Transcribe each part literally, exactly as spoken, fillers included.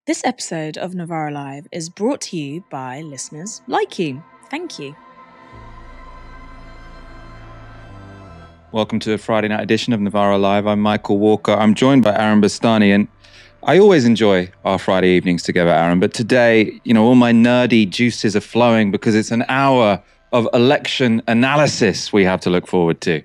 This episode of Novara Live is brought to you by listeners like you. Thank you. Welcome to a Friday night edition of Novara Live. I'm Michael Walker. I'm joined by Aaron Bastani, and I always enjoy our Friday evenings together, Aaron. But today, you know, all my nerdy juices are flowing because it's an hour of election analysis we have to look forward to.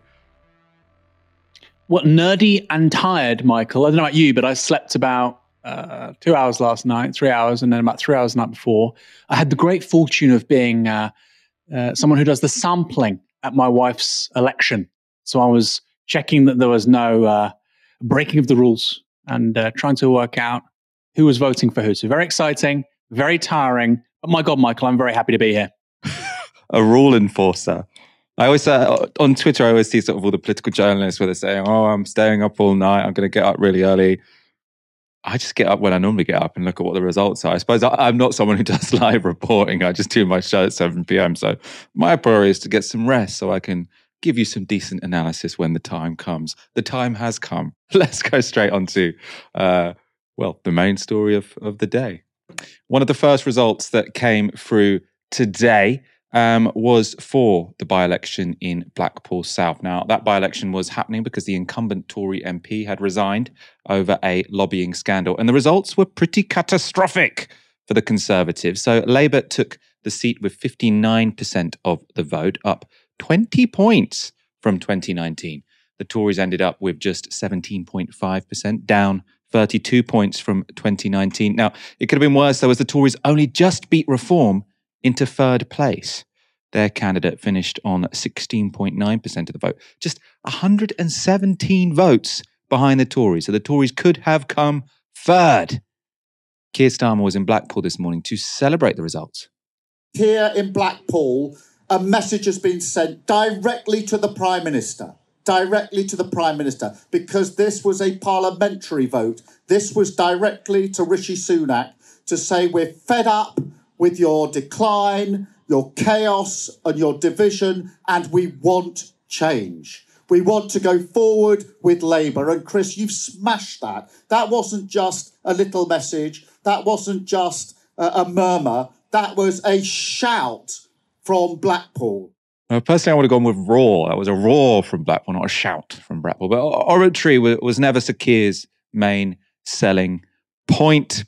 What, nerdy and tired, Michael? I don't know about you, but I slept about uh, two hours last night, three hours, and then about three hours the night before. I had the great fortune of being uh, uh, someone who does the sampling at my wife's election. So I was checking that there was no uh, breaking of the rules and uh, trying to work out who was voting for who. So very exciting, very tiring. But my God, Michael, I'm very happy to be here. A rule enforcer. I always uh, on Twitter, I always see sort of all the political journalists where they're saying, "Oh, I'm staying up all night. I'm going to get up really early." I just get up when I normally get up and look at what the results are. I suppose I, I'm not someone who does live reporting. I just do my show at seven p.m. So my priority is to get some rest so I can give you some decent analysis when the time comes. The time has come. Let's go straight on to, uh, well, the main story of, of the day. One of the first results that came through today um, was for the by-election in Blackpool South. Now, that by-election was happening because the incumbent Tory M P had resigned over a lobbying scandal, and the results were pretty catastrophic for the Conservatives. So Labour took the seat with fifty-nine percent of the vote, up twenty points from twenty nineteen. The Tories ended up with just seventeen point five percent, down thirty-two points from twenty nineteen. Now, it could have been worse, though, as the Tories only just beat Reform into third place. Their candidate finished on sixteen point nine percent of the vote, just one hundred seventeen votes behind the Tories. So the Tories could have come third. Keir Starmer was in Blackpool this morning to celebrate the results. Here in Blackpool, a message has been sent directly to the Prime Minister, directly to the Prime Minister, because this was a parliamentary vote. This was directly to Rishi Sunak to say we're fed up with your decline, your chaos and your division, and we want change. We want to go forward with Labour. And Chris, you've smashed that. That wasn't just a little message. That wasn't just a, a murmur. That was a shout from Blackpool. Well, personally, I would have gone with roar. That was a roar from Blackpool, not a shout from Blackpool. But oratory was never Sir Keir's main selling point.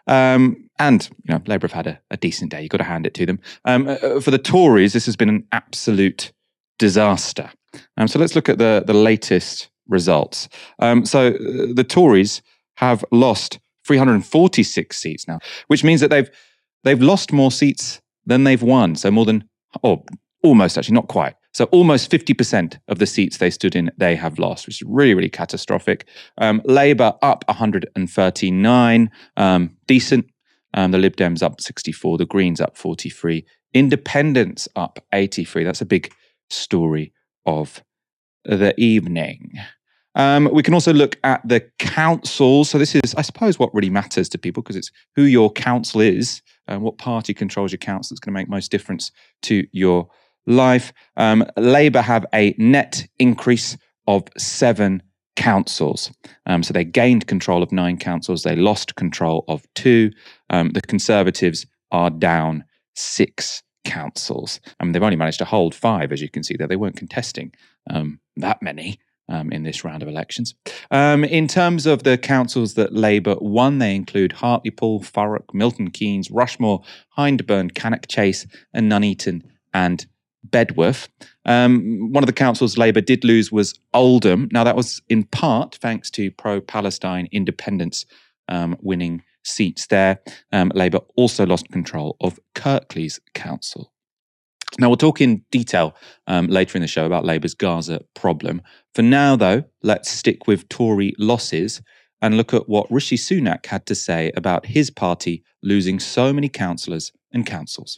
Um, and, you know, Labour have had a, a decent day. You've got to hand it to them. Um, uh, for the Tories, this has been an absolute disaster. Um, so let's look at the, the latest results. Um, so uh, the Tories have lost three hundred forty-six seats now, which means that they've they've lost more seats than they've won. So more than, or almost actually, not quite. So almost fifty percent of the seats they stood in, they have lost, which is really, really catastrophic. Um, Labour up one hundred thirty-nine, um, decent. Um, the Lib Dems up sixty-four, the Greens up forty-three, Independents up eighty-three. That's a big story of the evening. Um, we can also look at the councils. So this is, I suppose, what really matters to people because it's who your council is and what party controls your council that's going to make most difference to your life. Um, Labour have a net increase of seven councils. Um, so they gained control of nine councils. They lost control of two. Um, the Conservatives are down six councils. I mean, they've only managed to hold five, as you can see there. They weren't contesting um, that many um, in this round of elections. Um, in terms of the councils that Labour won, they include Hartlepool, Thurrock, Milton Keynes, Rushmore, Hyndburn, Cannock Chase, and Nuneaton and Bedworth. Um, one of the councils Labour did lose was Oldham. Now, that was in part thanks to pro-Palestine independents um, winning seats there. Um, Labour also lost control of Kirklees Council. Now, we'll talk in detail um, later in the show about Labour's Gaza problem. For now, though, let's stick with Tory losses and look at what Rishi Sunak had to say about his party losing so many councillors and councils.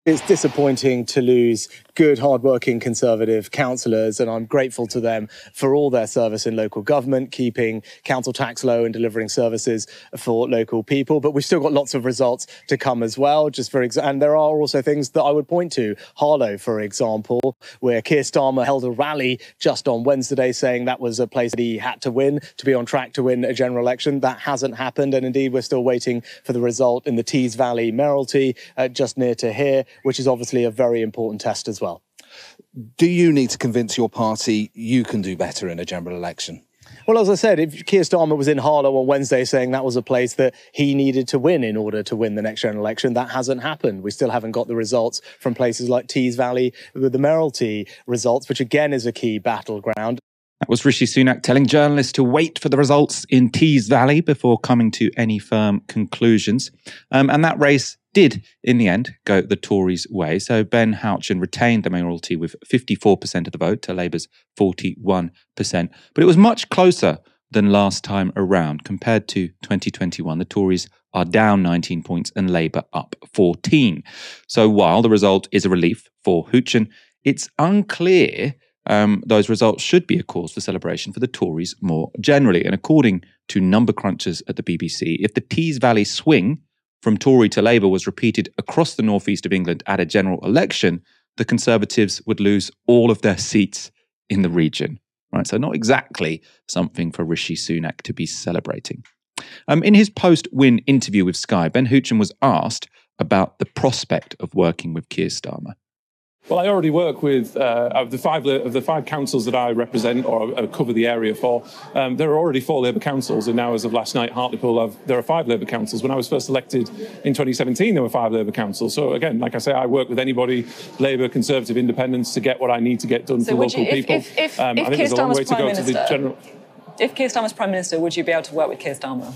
It's disappointing to lose good, hard-working Conservative councillors, and I'm grateful to them for all their service in local government, keeping council tax low and delivering services for local people. But we've still got lots of results to come as well. Just for exa- and there are also things that I would point to. Harlow, for example, where Keir Starmer held a rally just on Wednesday saying that was a place that he had to win to be on track to win a general election. That hasn't happened, and indeed we're still waiting for the result in the Tees Valley mayoralty uh, just near to here, which is obviously a very important test as well. Do you need to convince your party you can do better in a general election? Well, as I said, if Keir Starmer was in Harlow on Wednesday saying that was a place that he needed to win in order to win the next general election, that hasn't happened. We still haven't got the results from places like Tees Valley with the mayoralty results, which again is a key battleground. That was Rishi Sunak telling journalists to wait for the results in Tees Valley before coming to any firm conclusions. Um, and that race did, in the end, go the Tories' way. So Ben Houchen retained the mayoralty with fifty-four percent of the vote to Labour's forty-one percent. But it was much closer than last time around. Compared to twenty twenty-one, the Tories are down nineteen points and Labour up fourteen. So while the result is a relief for Houchen, it's unclear Um, those results should be a cause for celebration for the Tories more generally. And according to number crunchers at the B B C, if the Tees Valley swing from Tory to Labour was repeated across the northeast of England at a general election, the Conservatives would lose all of their seats in the region. Right, so not exactly something for Rishi Sunak to be celebrating. Um, in his post-win interview with Sky, Ben Houchen was asked about the prospect of working with Keir Starmer. Well, I already work with uh, of the five of the five councils that I represent or uh, cover the area for. Um, there are already four Labour councils, and now as of last night, Hartlepool, have, there are five Labour councils. When I was first elected in twenty seventeen, there were five Labour councils. So again, like I say, I work with anybody, Labour, Conservative, Independents, to get what I need to get done so for local you, if, people. If, if, um, if I think Keir there's a long Starmer's way to Prime go to the Minister, general. If Keir Starmer's Prime Minister, would you be able to work with Keir Starmer?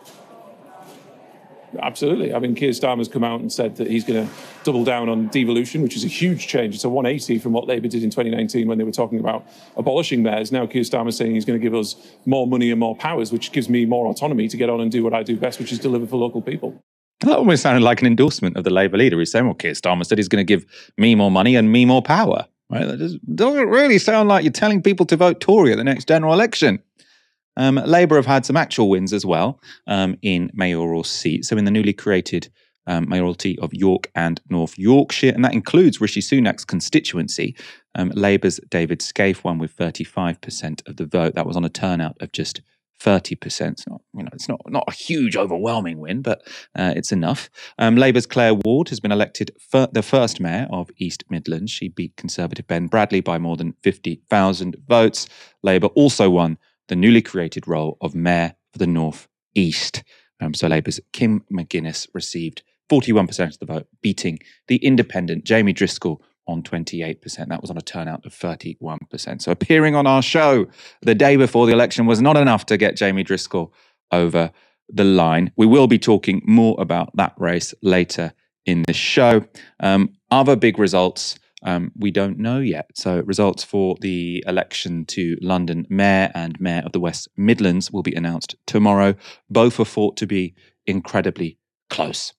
Absolutely. I mean, Keir Starmer's come out and said that he's going to double down on devolution, which is a huge change. It's a one eighty from what Labour did in twenty nineteen when they were talking about abolishing mayors. Now Keir Starmer's saying he's going to give us more money and more powers, which gives me more autonomy to get on and do what I do best, which is deliver for local people. That almost sounded like an endorsement of the Labour leader. He's saying, well, Keir Starmer said he's going to give me more money and me more power. Right? That doesn't really sound like you're telling people to vote Tory at the next general election. Um, Labour have had some actual wins as well um, in mayoral seats. So in the newly created um, mayoralty of York and North Yorkshire, and that includes Rishi Sunak's constituency. Um, Labour's David Scaife won with thirty-five percent of the vote. That was on a turnout of just thirty percent. It's not, you know, it's not, not a huge, overwhelming win, but uh, it's enough. Um, Labour's Claire Ward has been elected fir- the first mayor of East Midlands. She beat Conservative Ben Bradley by more than fifty thousand votes. Labour also won the newly created role of Mayor for the North East. Um, so Labour's Kim McGuinness received forty-one percent of the vote, beating the independent Jamie Driscoll on twenty-eight percent. That was on a turnout of thirty-one percent. So appearing on our show the day before the election was not enough to get Jamie Driscoll over the line. We will be talking more about that race later in the show. Um, other big results Um, we don't know yet. So results for the election to London Mayor and Mayor of the West Midlands will be announced tomorrow. Both are thought to be incredibly close.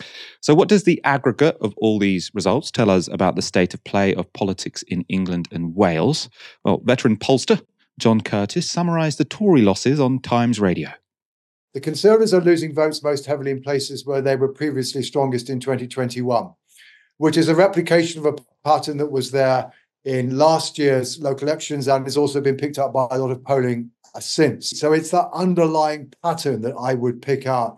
So what does the aggregate of all these results tell us about the state of play of politics in England and Wales? Well, veteran pollster John Curtice summarised the Tory losses on Times Radio. The Conservatives are losing votes most heavily in places where they were previously strongest in twenty twenty-one, which is a replication of a pattern that was there in last year's local elections and has also been picked up by a lot of polling since. So it's that underlying pattern that I would pick out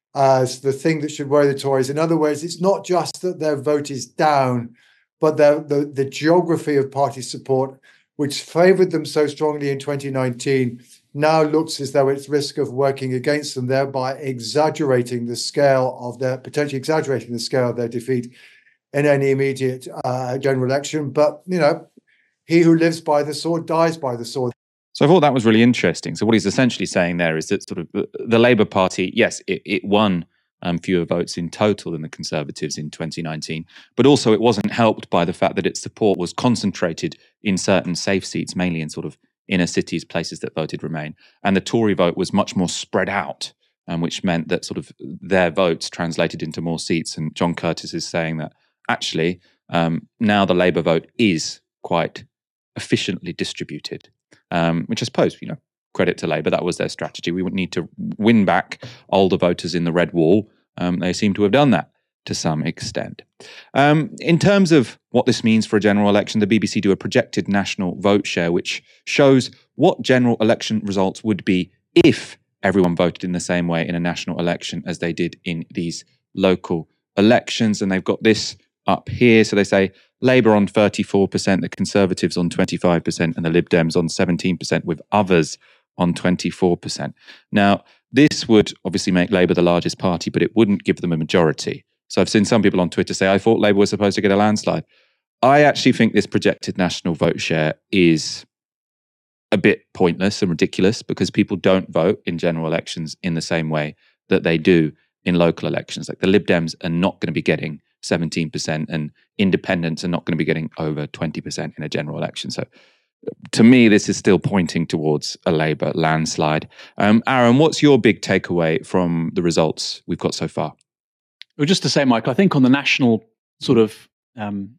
as the thing that should worry the Tories. In other words, it's not just that their vote is down, but the, the, the geography of party support, which favoured them so strongly in twenty nineteen, now looks as though it's risk of working against them, thereby exaggerating the scale of their, potentially exaggerating the scale of their defeat in any immediate uh, general election. But, you know, he who lives by the sword dies by the sword. So I thought that was really interesting. So what he's essentially saying there is that sort of the Labour Party, yes, it, it won um, fewer votes in total than the Conservatives in twenty nineteen, but also it wasn't helped by the fact that its support was concentrated in certain safe seats, mainly in sort of inner cities, places that voted Remain. And the Tory vote was much more spread out, um, which meant that sort of their votes translated into more seats. And John Curtice is saying that actually um, now the Labour vote is quite efficiently distributed, um, which I suppose, you know, credit to Labour, that was their strategy. We would need to win back older voters in the red wall. Um, they seem to have done that to some extent. Um, in terms of what this means for a general election, the B B C do a projected national vote share, which shows what general election results would be if everyone voted in the same way in a national election as they did in these local elections. And they've got this up here. So they say Labour on thirty-four percent, the Conservatives on twenty-five percent, and the Lib Dems on seventeen percent, with others on twenty-four percent. Now, this would obviously make Labour the largest party, but it wouldn't give them a majority. So I've seen some people on Twitter say, I thought Labour was supposed to get a landslide. I actually think this projected national vote share is a bit pointless and ridiculous because people don't vote in general elections in the same way that they do in local elections. Like the Lib Dems are not going to be getting seventeen percent and independents are not going to be getting over twenty percent in a general election. So to me, this is still pointing towards a Labour landslide. Um, Aaron, what's your big takeaway from the results we've got so far? Well, just to say, Michael, I think on the national sort of um,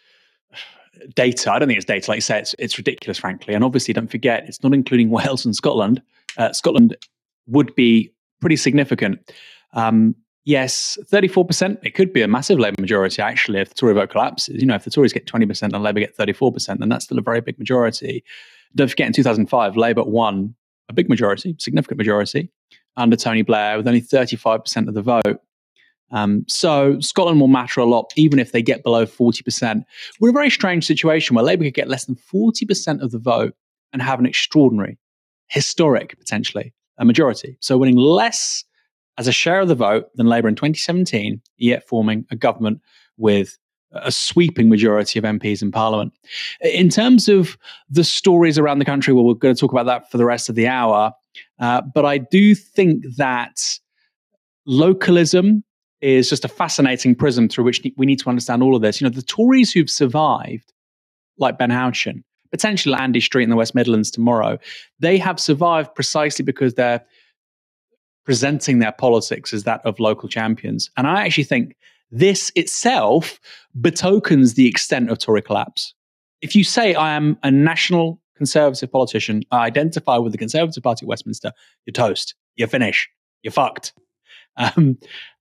data, I don't think it's data, like you say, it's, it's ridiculous, frankly. And obviously, don't forget, it's not including Wales and Scotland. Uh, Scotland would be pretty significant. Um, yes, thirty-four percent, it could be a massive Labour majority, actually, if the Tory vote collapses. You know, if the Tories get twenty percent and Labour get thirty-four percent, then that's still a very big majority. Don't forget, in two thousand five, Labour won a big majority, significant majority, under Tony Blair, with only thirty-five percent of the vote. Um, so Scotland will matter a lot, even if they get below forty percent. We're in a very strange situation where Labour could get less than forty percent of the vote and have an extraordinary, historic, potentially, a majority. So winning less as a share of the vote than Labour in twenty seventeen, yet forming a government with a sweeping majority of M Ps in Parliament. In terms of the stories around the country, well, we're going to talk about that for the rest of the hour. Uh, but I do think that localism is just a fascinating prism through which we need to understand all of this. You know, the Tories who've survived, like Ben Houchen, potentially Andy Street in the West Midlands tomorrow, they have survived precisely because they're presenting their politics as that of local champions. And I actually think this itself betokens the extent of Tory collapse. If you say, I am a national Conservative politician, I identify with the Conservative Party of Westminster, you're toast, you're finished, you're fucked. Um,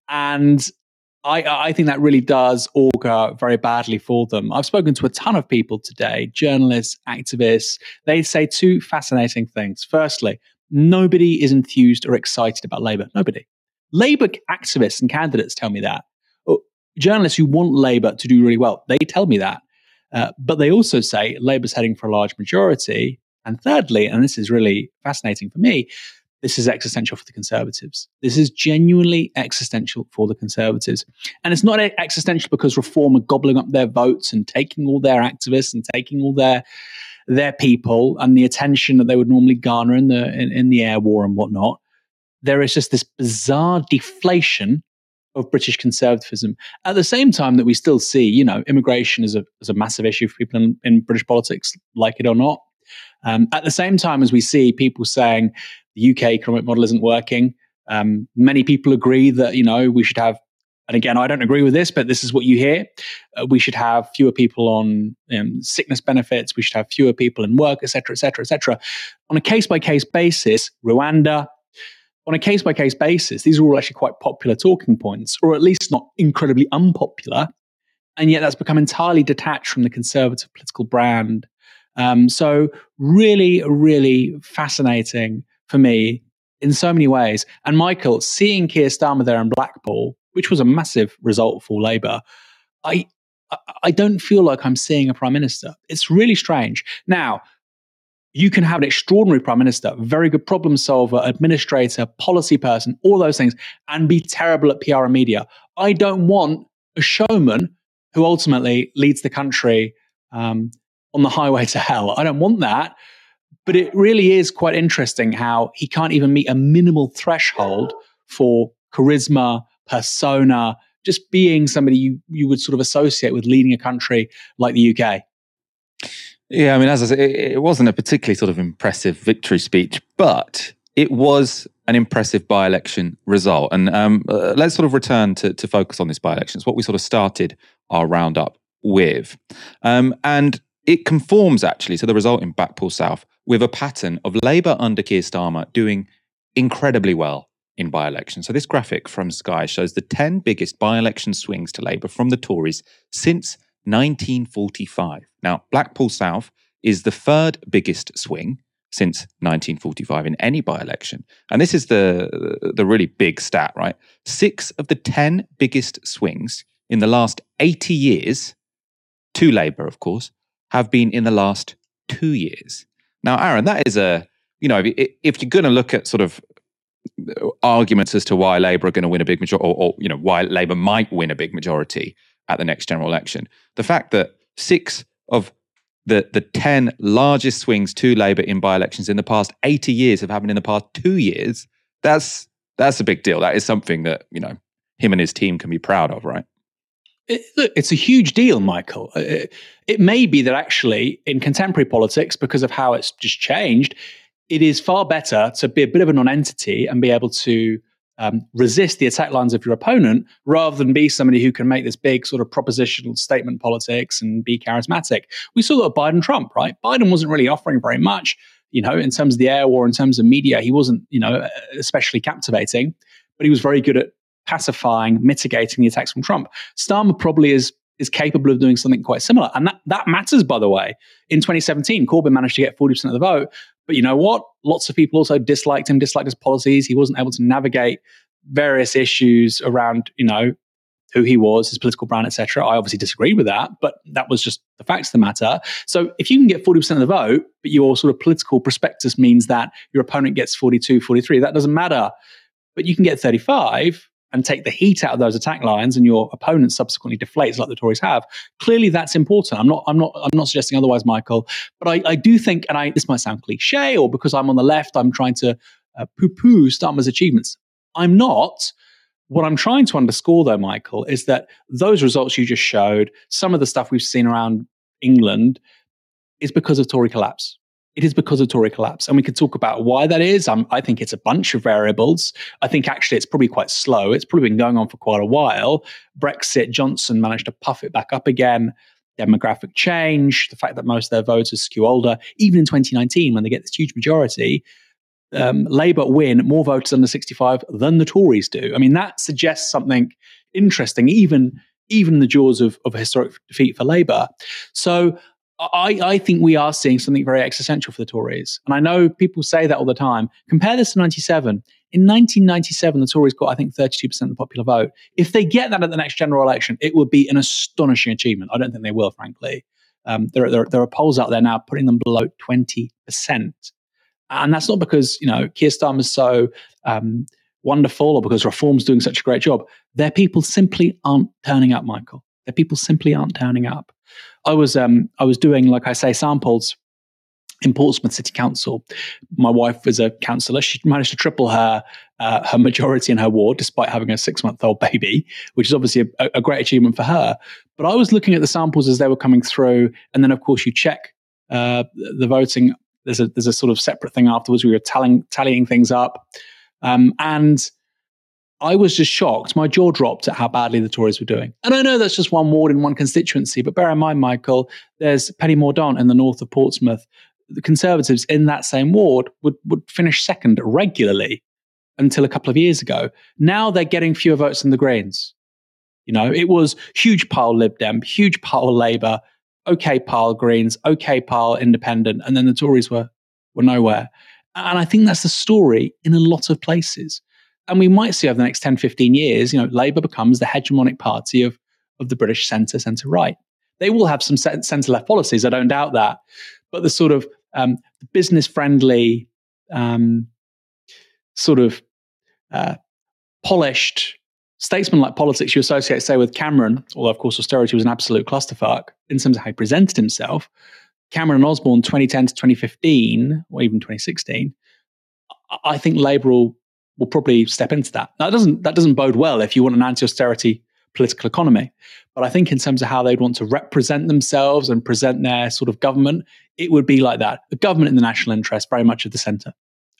and I, I think that really does augur very badly for them. I've spoken to a ton of people today, journalists, activists. They say two fascinating things. Firstly, nobody is enthused or excited about Labour. Nobody. Labour activists and candidates tell me that. Journalists who want Labour to do really well, they tell me that. Uh, but they also say Labour's heading for a large majority. And thirdly, and this is really fascinating for me, this is existential for the Conservatives. This is genuinely existential for the Conservatives. And it's not existential because Reform are gobbling up their votes and taking all their activists and taking all their their people and the attention that they would normally garner in the in, in the air war and whatnot. There is just this bizarre deflation of British conservatism at the same time that we still see, you know, immigration is a, is a massive issue for people in, in British politics, like it or not. Um, at the same time as we see people saying the U K economic model isn't working, um, many people agree that, you know, we should have, and again, I don't agree with this, but this is what you hear, uh, we should have fewer people on um, sickness benefits, we should have fewer people in work, et cetera, et cetera, et cetera. On a case-by-case basis, Rwanda, on a case-by-case basis, these are all actually quite popular talking points, or at least not incredibly unpopular, and yet that's become entirely detached from the Conservative political brand. Um, so really, really fascinating for me in so many ways. And Michael, seeing Keir Starmer there in Blackpool, which was a massive result for Labour, I, I don't feel like I'm seeing a Prime Minister. It's really strange. Now, you can have an extraordinary Prime Minister, very good problem solver, administrator, policy person, all those things, and be terrible at P R and media. I don't want a showman who ultimately leads the country um, on the highway to hell. I don't want that. But it really is quite interesting how he can't even meet a minimal threshold for charisma, persona, just being somebody you, you would sort of associate with leading a country like the U K. Yeah, I mean, as I said, it, it wasn't a particularly sort of impressive victory speech, but it was an impressive by-election result. And um, uh, let's sort of return to, to focus on this by-election. It's what we sort of started our roundup with. Um, and it conforms actually to the result in Blackpool South with a pattern of Labour under Keir Starmer doing incredibly well in by-elections. So this graphic from Sky shows the ten biggest by-election swings to Labour from the Tories since nineteen forty-five. Now, Blackpool South is the third biggest swing since nineteen forty-five in any by-election. And this is the, the really big stat, right? Six of the ten biggest swings in the last eighty years, to Labour, of course, have been in the last two years. Now, Aaron, that is a, you know, if, if you're going to look at sort of arguments as to why Labour are going to win a big majority, or, or, you know, why Labour might win a big majority at the next general election, the fact that six of the, the ten largest swings to Labour in by-elections in the past eighty years have happened in the past two years, that's that's a big deal. That is something that, you know, him and his team can be proud of, right? It, look, it's a huge deal, Michael. It, it may be that actually in contemporary politics, because of how it's just changed, it is far better to be a bit of a non-entity and be able to um, resist the attack lines of your opponent rather than be somebody who can make this big sort of propositional statement politics and be charismatic. We saw that with Biden-Trump, right? Biden wasn't really offering very much, you know, in terms of the air war, in terms of media. He wasn't, you know, especially captivating, but he was very good at pacifying, mitigating the attacks from Trump. Starmer probably is is capable of doing something quite similar. And that, that matters, by the way. In twenty seventeen, Corbyn managed to get forty percent of the vote. But you know what? Lots of people also disliked him, disliked his policies. He wasn't able to navigate various issues around, you know, who he was, his political brand, et cetera. I obviously disagreed with that, but that was just the facts of the matter. So if you can get forty percent of the vote, but your sort of political prospectus means that your opponent gets forty-two, forty-three, that doesn't matter. But you can get thirty-five and take the heat out of those attack lines, and your opponent subsequently deflates like the Tories have. Clearly, that's important. I'm not. I'm not. I'm not suggesting otherwise, Michael. But I, I do think, and I, this might sound cliche, or because I'm on the left, I'm trying to uh, poo-poo Starmer's achievements. I'm not. What I'm trying to underscore, though, Michael, is that those results you just showed, some of the stuff we've seen around England, is because of Tory collapse. It is because of Tory collapse. And we could talk about why that is. Um, I think it's a bunch of variables. I think actually it's probably quite slow. It's probably been going on for quite a while. Brexit, Johnson managed to puff it back up again. Demographic change, the fact that most of their voters skew older. Even in twenty nineteen, when they get this huge majority, um, Labour win more voters under sixty-five than the Tories do. I mean, that suggests something interesting, even, even in the jaws of, of a historic defeat for Labour. So I, I think we are seeing something very existential for the Tories. And I know people say that all the time. Compare this to ninety-seven. In nineteen ninety-seven, the Tories got, I think, thirty-two percent of the popular vote. If they get that at the next general election, it would be an astonishing achievement. I don't think they will, frankly. Um, there, there, there are polls out there now putting them below twenty percent. And that's not because, you know, Keir Starmer's so um, wonderful or because Reform's doing such a great job. Their people simply aren't turning up, Michael. Their people simply aren't turning up. I was um, I was doing, like I say, samples in Portsmouth City Council. My wife is a councillor. She managed to triple her uh, her majority in her ward, despite having a six-month-old baby, which is obviously a, a great achievement for her. But I was looking at the samples as they were coming through, and then, of course, you check uh, the voting. There's a there's a sort of separate thing afterwards. We were tallying, tallying things up, um, and I was just shocked. My jaw dropped at how badly the Tories were doing. And I know that's just one ward in one constituency, but bear in mind, Michael, there's Penny Mordaunt in the north of Portsmouth. The Conservatives in that same ward would, would finish second regularly until a couple of years ago. Now they're getting fewer votes than the Greens. You know, it was huge pile Lib Dem, huge pile Labour, okay pile Greens, okay pile Independent, and then the Tories were, were nowhere. And I think that's the story in a lot of places. And we might see over the next ten, fifteen years, you know, Labour becomes the hegemonic party of, of the British centre, centre-right. They will have some centre-left policies, I don't doubt that. But the sort of um, business-friendly, um, sort of uh, polished, statesman-like politics you associate, say, with Cameron, although, of course, austerity was an absolute clusterfuck in terms of how he presented himself. Cameron and Osborne, twenty ten to twenty fifteen, or even twenty sixteen, I think Labour will will probably step into that. Now, that doesn't, that doesn't bode well if you want an anti-austerity political economy. But I think in terms of how they'd want to represent themselves and present their sort of government, it would be like that. A government in the national interest, very much of the centre.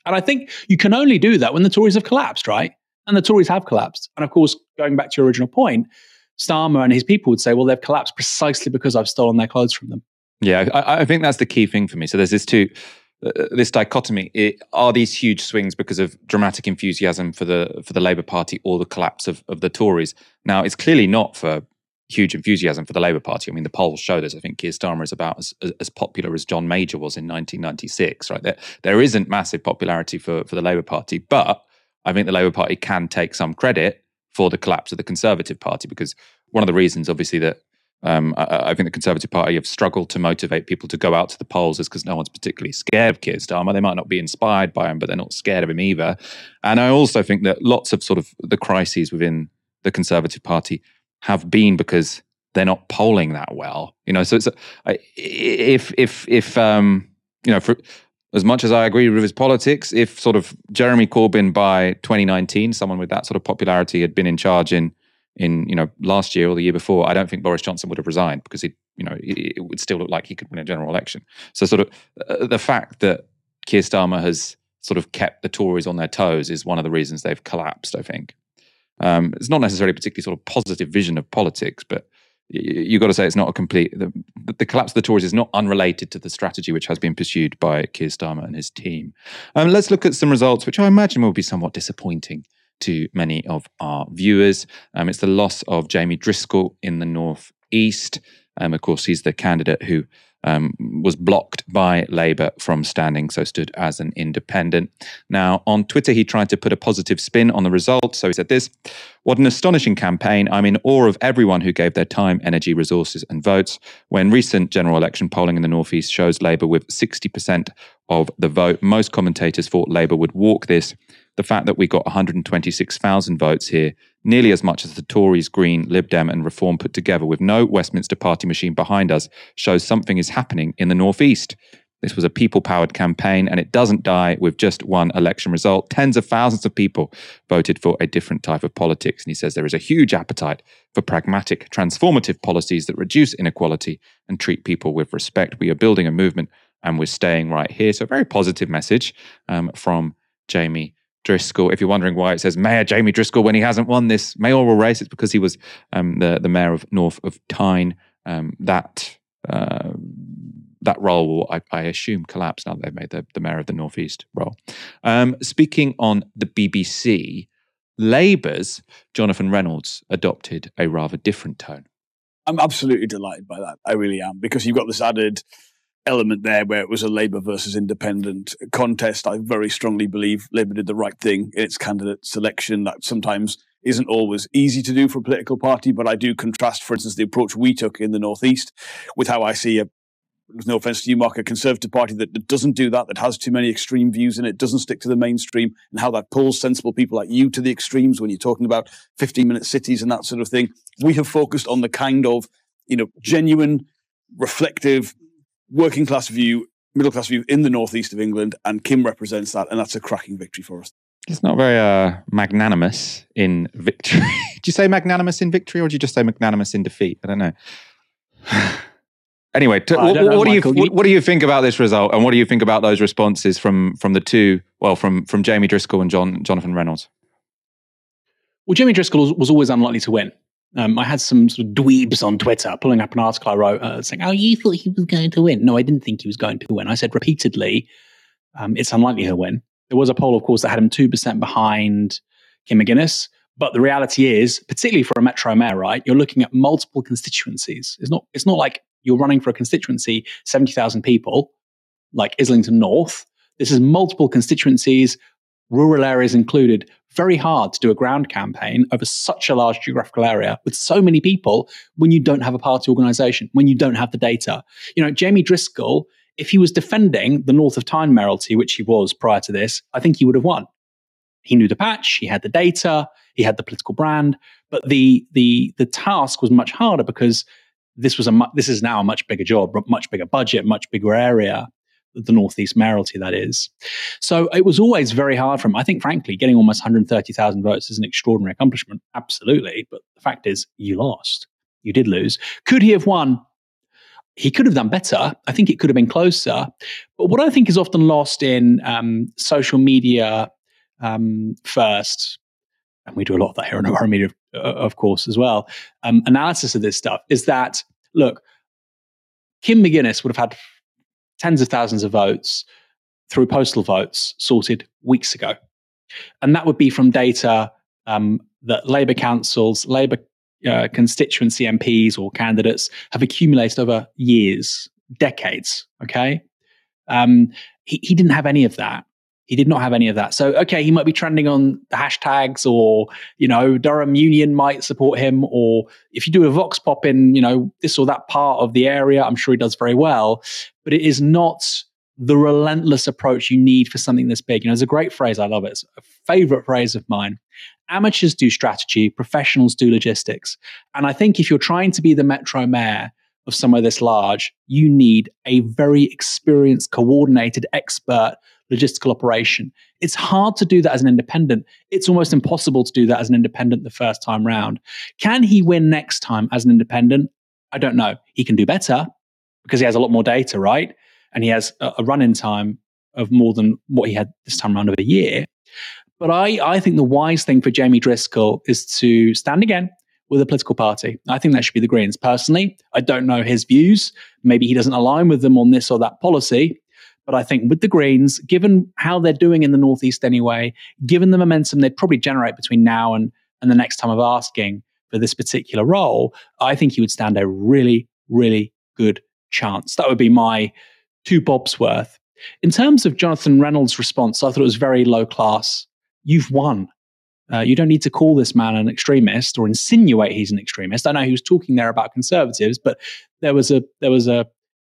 And I think you can only do that when the Tories have collapsed, right? And the Tories have collapsed. And of course, going back to your original point, Starmer and his people would say, well, they've collapsed precisely because I've stolen their clothes from them. Yeah, I, I think that's the key thing for me. So there's this two, uh, this dichotomy. It, are these huge swings because of dramatic enthusiasm for the for the Labour Party or the collapse of, of the Tories? Now, it's clearly not for huge enthusiasm for the Labour Party. I mean, the polls show this. I think Keir Starmer is about as, as popular as John Major was in nineteen ninety-six, right? There, there isn't massive popularity for, for the Labour Party, but I think the Labour Party can take some credit for the collapse of the Conservative Party, because one of the reasons, obviously, that um, I, I think the Conservative Party have struggled to motivate people to go out to the polls is because no one's particularly scared of Keir Starmer. They might not be inspired by him, but they're not scared of him either. And I also think that lots of sort of the crises within the Conservative Party have been because they're not polling that well. You know, so it's a, if if if um you know, for as much as I agree with his politics, if sort of Jeremy Corbyn by twenty nineteen, someone with that sort of popularity, had been in charge in in you know last year or the year before, I don't think Boris Johnson would have resigned, because he you know it, it would still look like he could win a general election. So sort of uh, the fact that Keir Starmer has sort of kept the Tories on their toes is one of the reasons they've collapsed, I think. Um, it's not necessarily a particularly sort of positive vision of politics, but you've got to say it's not a complete... The, the collapse of the Tories is not unrelated to the strategy which has been pursued by Keir Starmer and his team. Um, let's look at some results, which I imagine will be somewhat disappointing to many of our viewers. Um, it's the loss of Jamie Driscoll in the North East. Um, of course, he's the candidate who Um, was blocked by Labour from standing, so stood as an independent. Now, on Twitter, he tried to put a positive spin on the result. So he said this: "What an astonishing campaign. I'm in awe of everyone who gave their time, energy, resources and votes. When recent general election polling in the North East shows Labour with sixty percent of the vote, most commentators thought Labour would walk this. The fact that we got one hundred twenty-six thousand votes here, nearly as much as the Tories, Green, Lib Dem and Reform put together with no Westminster party machine behind us, shows something is happening in the North East. This was a people-powered campaign, and it doesn't die with just one election result. Tens of thousands of people voted for a different type of politics." And he says there is a huge appetite for pragmatic, transformative policies that reduce inequality and treat people with respect. We are building a movement, and we're staying right here. So a very positive message um, from Jamie Driscoll. If you're wondering why it says Mayor Jamie Driscoll when he hasn't won this mayoral race, it's because he was um, the, the mayor of North of Tyne. Um, that uh, that role will, I, I assume, collapse now that they've made the, the mayor of the North East role. Um, speaking on the B B C, Labour's Jonathan Reynolds adopted a rather different tone. I'm absolutely delighted by that. I really am, because you've got this added element there where it was a Labour versus independent contest. I very strongly believe Labour did the right thing in its candidate selection. That sometimes isn't always easy to do for a political party, but I do contrast, for instance, the approach we took in the North East with how I see a, with no offence to you, Mark, a Conservative Party that, that doesn't do that, that has too many extreme views in it, doesn't stick to the mainstream, and how that pulls sensible people like you to the extremes when you're talking about fifteen-minute cities and that sort of thing. We have focused on the kind of, you know, genuine, reflective, working class view, middle class view in the northeast of England, and Kim represents that, and that's a cracking victory for us. It's not very uh, magnanimous in victory. Do you say magnanimous in victory, or do you just say magnanimous in defeat? I don't know. Anyway, t- what, know, what do you Michael, what, what do you think about this result, and what do you think about those responses from from the two? Well, from from Jamie Driscoll and John Jonathan Reynolds. Well, Jamie Driscoll was always unlikely to win. Um, I had some sort of dweebs on Twitter pulling up an article I wrote uh, saying, "Oh, you thought he was going to win?" No, I didn't think he was going to win. I said repeatedly, um, it's unlikely he'll win. There was a poll, of course, that had him two percent behind Kim McGuinness. But the reality is, particularly for a metro mayor, right, you're looking at multiple constituencies. It's not, it's not like you're running for a constituency, seventy thousand people, like Islington North. This is multiple constituencies, rural areas included. Very hard to do a ground campaign over such a large geographical area with so many people when you don't have a party organisation, when you don't have the data. You know, Jamie Driscoll, if he was defending the North of Tyne mayoralty, which he was prior to this, I think he would have won. He knew the patch, he had the data, he had the political brand, but the the the task was much harder because this was a mu- this is now a much bigger job, much bigger budget, much bigger area. The Northeast mayoralty, that is. So it was always very hard for him. I think, frankly, getting almost one hundred thirty thousand votes is an extraordinary accomplishment. Absolutely. But the fact is, you lost. You did lose. Could he have won? he could have done better. I think it could have been closer. But what I think is often lost in um, social media um, first, and we do a lot of that here on our media, uh, of course, as well, um, analysis of this stuff, is that, look, Kim McGuinness would have had tens of thousands of votes through postal votes sorted weeks ago. And that would be from data um, that Labour councils, Labour uh, constituency M Ps or candidates have accumulated over years, decades, okay? Um, he, he didn't have any of that. He did not have any of that. So, okay, he might be trending on the hashtags, or, you know, Durham Union might support him, or if you do a Vox pop in, you know, this or that part of the area, I'm sure he does very well. But it is not the relentless approach you need for something this big. You know, there's a great phrase, I love it. It's a favorite phrase of mine. Amateurs do strategy, professionals do logistics. And I think if you're trying to be the Metro Mayor of somewhere this large, you need a very experienced, coordinated, expert logistical operation. It's hard to do that as an independent. It's almost impossible to do that as an independent the first time round. Can he win next time as an independent? I don't know. He can do better because he has a lot more data, right? And he has a, a run-in time of more than what he had this time around of a year. But I, I think the wise thing for Jamie Driscoll is to stand again with a political party. I think that should be the Greens. Personally, I don't know his views. Maybe he doesn't align with them on this or that policy. But I think with the Greens, given how they're doing in the Northeast anyway, given the momentum they'd probably generate between now and, and the next time of asking for this particular role, I think he would stand a really, really good chance. That would be my two bobs worth. In terms of Jonathan Reynolds' response, I thought it was very low class. You've won. Uh, you don't need to call this man an extremist or insinuate he's an extremist. I know he was talking there about conservatives, but there was a there was a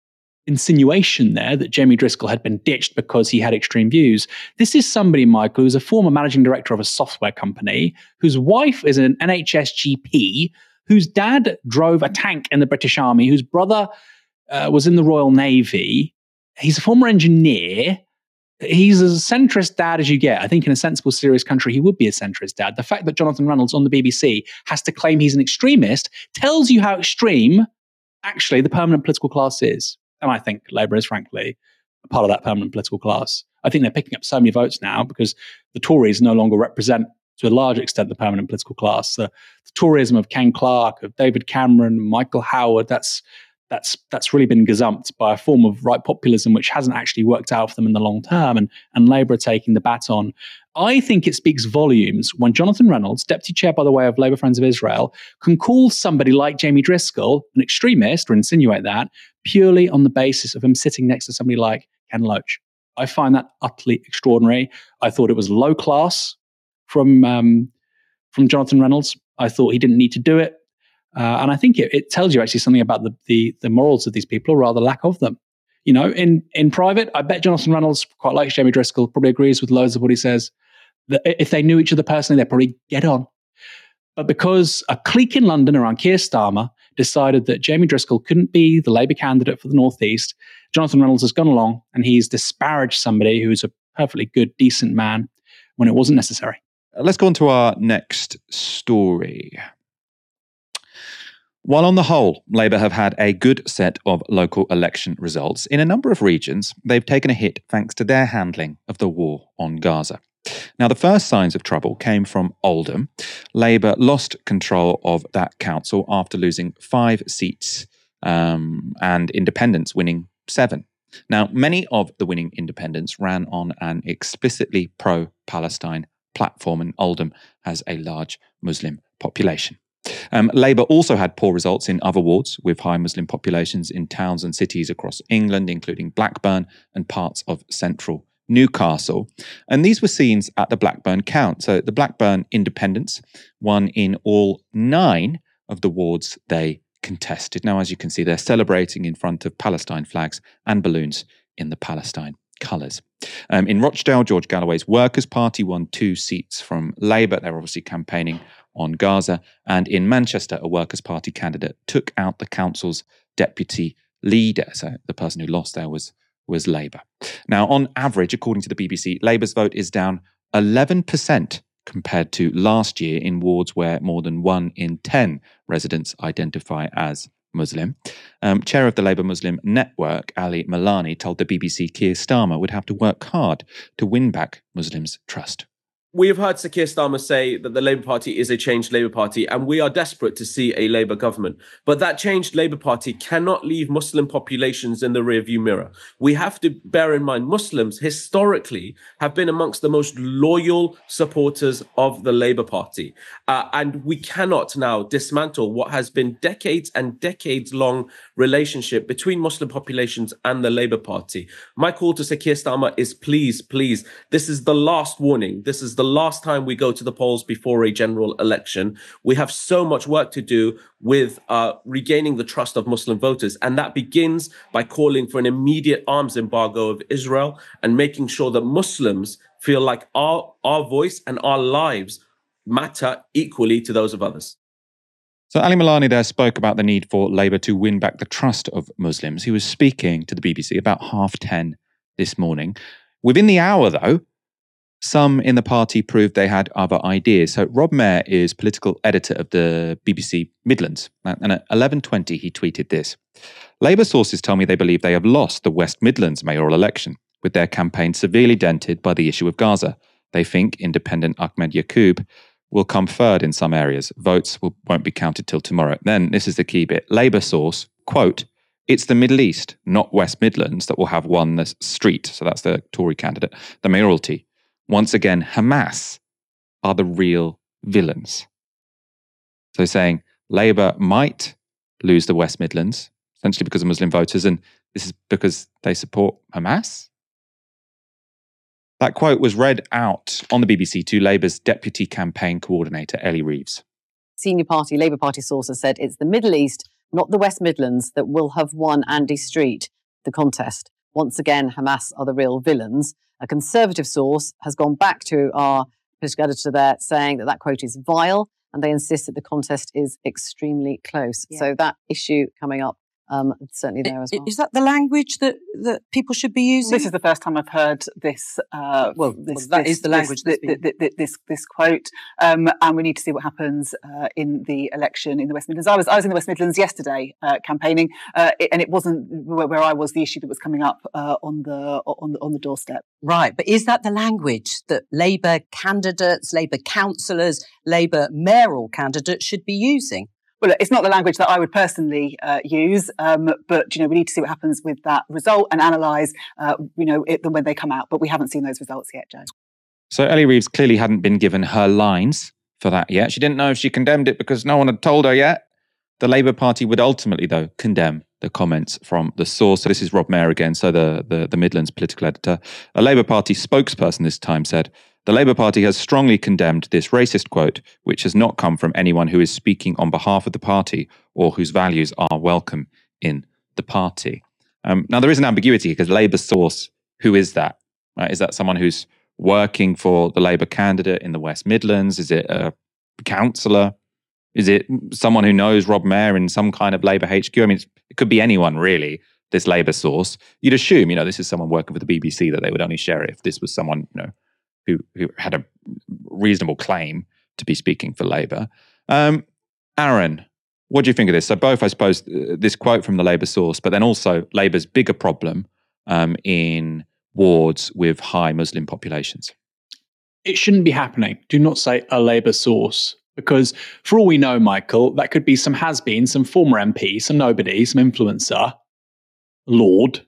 insinuation there that Jamie Driscoll had been ditched because he had extreme views. This is somebody, Michael, who's a former managing director of a software company, whose wife is an N H S G P, whose dad drove a tank in the British Army, whose brother uh, was in the Royal Navy. He's a former engineer. He's as centrist dad as you get. I think in a sensible, serious country, he would be a centrist dad. The fact that Jonathan Reynolds on the B B C has to claim he's an extremist tells you how extreme, actually, the permanent political class is. And I think Labour is, frankly, a part of that permanent political class. I think they're picking up so many votes now because the Tories no longer represent, to a large extent, the permanent political class. The, the Toryism of Ken Clarke, of David Cameron, Michael Howard, that's That's that's really been gazumped by a form of right populism which hasn't actually worked out for them in the long term, and, and Labour are taking the baton. I think it speaks volumes when Jonathan Reynolds, deputy chair, by the way, of Labour Friends of Israel, can call somebody like Jamie Driscoll an extremist or insinuate that purely on the basis of him sitting next to somebody like Ken Loach. I find that utterly extraordinary. I thought it was low class from, um, from Jonathan Reynolds. I thought he didn't need to do it. Uh, and I think it, it tells you actually something about the, the the morals of these people, or rather lack of them. You know, in, in private, I bet Jonathan Reynolds quite likes Jamie Driscoll, probably agrees with loads of what he says. That if they knew each other personally, they'd probably get on. But because a clique in London around Keir Starmer decided that Jamie Driscoll couldn't be the Labour candidate for the North East, Jonathan Reynolds has gone along and he's disparaged somebody who's a perfectly good, decent man when it wasn't necessary. Let's go on to our next story. While on the whole, Labour have had a good set of local election results, in a number of regions, they've taken a hit thanks to their handling of the war on Gaza. Now, the first signs of trouble came from Oldham. Labour lost control of that council after losing five seats um, and independents winning seven. Now, many of the winning independents ran on an explicitly pro-Palestine platform, and Oldham has a large Muslim population. Um, Labour also had poor results in other wards with high Muslim populations in towns and cities across England, including Blackburn and parts of central Newcastle. And these were scenes at the Blackburn count. So the Blackburn independents won in all nine of the wards they contested. Now, as you can see, they're celebrating in front of Palestine flags and balloons in the Palestine colours. Um, in Rochdale, George Galloway's Workers' Party won two seats from Labour. They're obviously campaigning on Gaza. And in Manchester, a Workers' Party candidate took out the council's deputy leader. So the person who lost there was, was Labour. Now, on average, according to the B B C, Labour's vote is down eleven percent compared to last year in wards where more than one in ten residents identify as Muslim. Um, chair of the Labour Muslim Network, Ali Milani, told the B B C Keir Starmer would have to work hard to win back Muslims' trust. We have heard Sir Keir Starmer say that the Labour Party is a changed Labour Party, and we are desperate to see a Labour government. But that changed Labour Party cannot leave Muslim populations in the rearview mirror. We have to bear in mind Muslims historically have been amongst the most loyal supporters of the Labour Party. Uh, and we cannot now dismantle what has been decades and decades long relationship between Muslim populations and the Labour Party. My call to Sir Keir Starmer is please, please, this is the last warning. This is the last time we go to the polls before a general election. We have so much work to do with uh, regaining the trust of Muslim voters. And that begins by calling for an immediate arms embargo of Israel and making sure that Muslims feel like our, our voice and our lives matter equally to those of others. So Ali Milani there spoke about the need for Labour to win back the trust of Muslims. He was speaking to the B B C about half ten this morning. Within the hour, though, some in the party proved they had other ideas. So Rob Mair is political editor of the B B C Midlands. And at eleven twenty, he tweeted this. Labour sources tell me they believe they have lost the West Midlands mayoral election, with their campaign severely dented by the issue of Gaza. They think independent Ahmed Yaqub will come third in some areas. Votes will, won't be counted till tomorrow. Then, this is the key bit. Labour source, quote, it's the Middle East, not West Midlands, that will have won the street. So that's the Tory candidate, the mayoralty. Once again, Hamas are the real villains. So saying Labour might lose the West Midlands, essentially because of Muslim voters, and this is because they support Hamas? That quote was read out on the B B C to Labour's deputy campaign coordinator, Ellie Reeves. Senior party, Labour Party sources said it's the Middle East, not the West Midlands, that will have won Andy Street, the contest. Once again, Hamas are the real villains. A Conservative source has gone back to our political editor there saying that that quote is vile, and they insist that the contest is extremely close. Yeah. So that issue coming up um, certainly there as well. Is that the language that, that people should be using? This is the first time I've heard this. Uh, well, this, well, that this, is the language. This, that's this, this, this, this quote, um, and we need to see what happens uh, in the election in the West Midlands. I was I was in the West Midlands yesterday uh, campaigning, uh, and it wasn't where, where I was the issue that was coming up uh, on the on the on the doorstep. Right, but is that the language that Labour candidates, Labour councillors, Labour mayoral candidates should be using? Well, it's not the language that I would personally uh, use, um, but you know we need to see what happens with that result and analyse, uh, you know, it, when they come out. But we haven't seen those results yet, Joe. So Ellie Reeves clearly hadn't been given her lines for that yet. She didn't know if she condemned it because no one had told her yet. The Labour Party would ultimately, though, condemn the comments from the source. So this is Rob Mair again, so the, the, the Midlands political editor. A Labour Party spokesperson this time said, the Labour Party has strongly condemned this racist quote, which has not come from anyone who is speaking on behalf of the party or whose values are welcome in the party. Um, now, there is an ambiguity because Labour source, who is that? Right? Is that someone who's working for the Labour candidate in the West Midlands? Is it a councillor? Is it someone who knows Rob Mair in some kind of Labour H Q? I mean, it could be anyone, really, this Labour source. You'd assume, you know, this is someone working for the B B C, that they would only share it if this was someone, you know, who, who had a reasonable claim to be speaking for Labour. Um, Aaron, what do you think of this? So both, I suppose, uh, this quote from the Labour source, but then also Labour's bigger problem um, in wards with high Muslim populations. It shouldn't be happening. Do not say a Labour source, because for all we know, Michael, that could be some has-been, some former M P, some nobody, some influencer, Lord,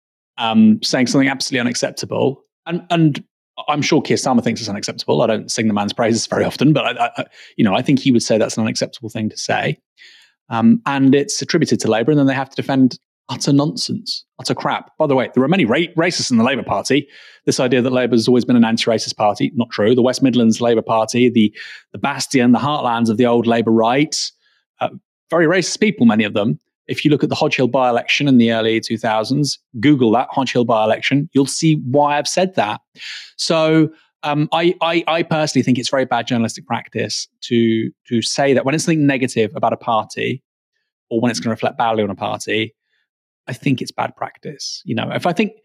um, saying something absolutely unacceptable. And and I'm sure Keir Starmer thinks it's unacceptable. I don't sing the man's praises very often, but I, I, you know, I think he would say that's an unacceptable thing to say. Um, and it's attributed to Labour, and then they have to defend utter nonsense, utter crap. By the way, there are many ra- racists in the Labour Party. This idea that Labour has always been an anti-racist party, not true. The West Midlands Labour Party, the, the bastion, the heartlands of the old Labour right, uh, very racist people, many of them. If you look at the Hodge Hill by-election in the early two thousands, Google that, Hodge Hill by-election, you'll see why I've said that. So um, I, I, I personally think it's very bad journalistic practice to, to say that when it's something negative about a party or when it's going to reflect badly on a party, I think it's bad practice. You know, if I think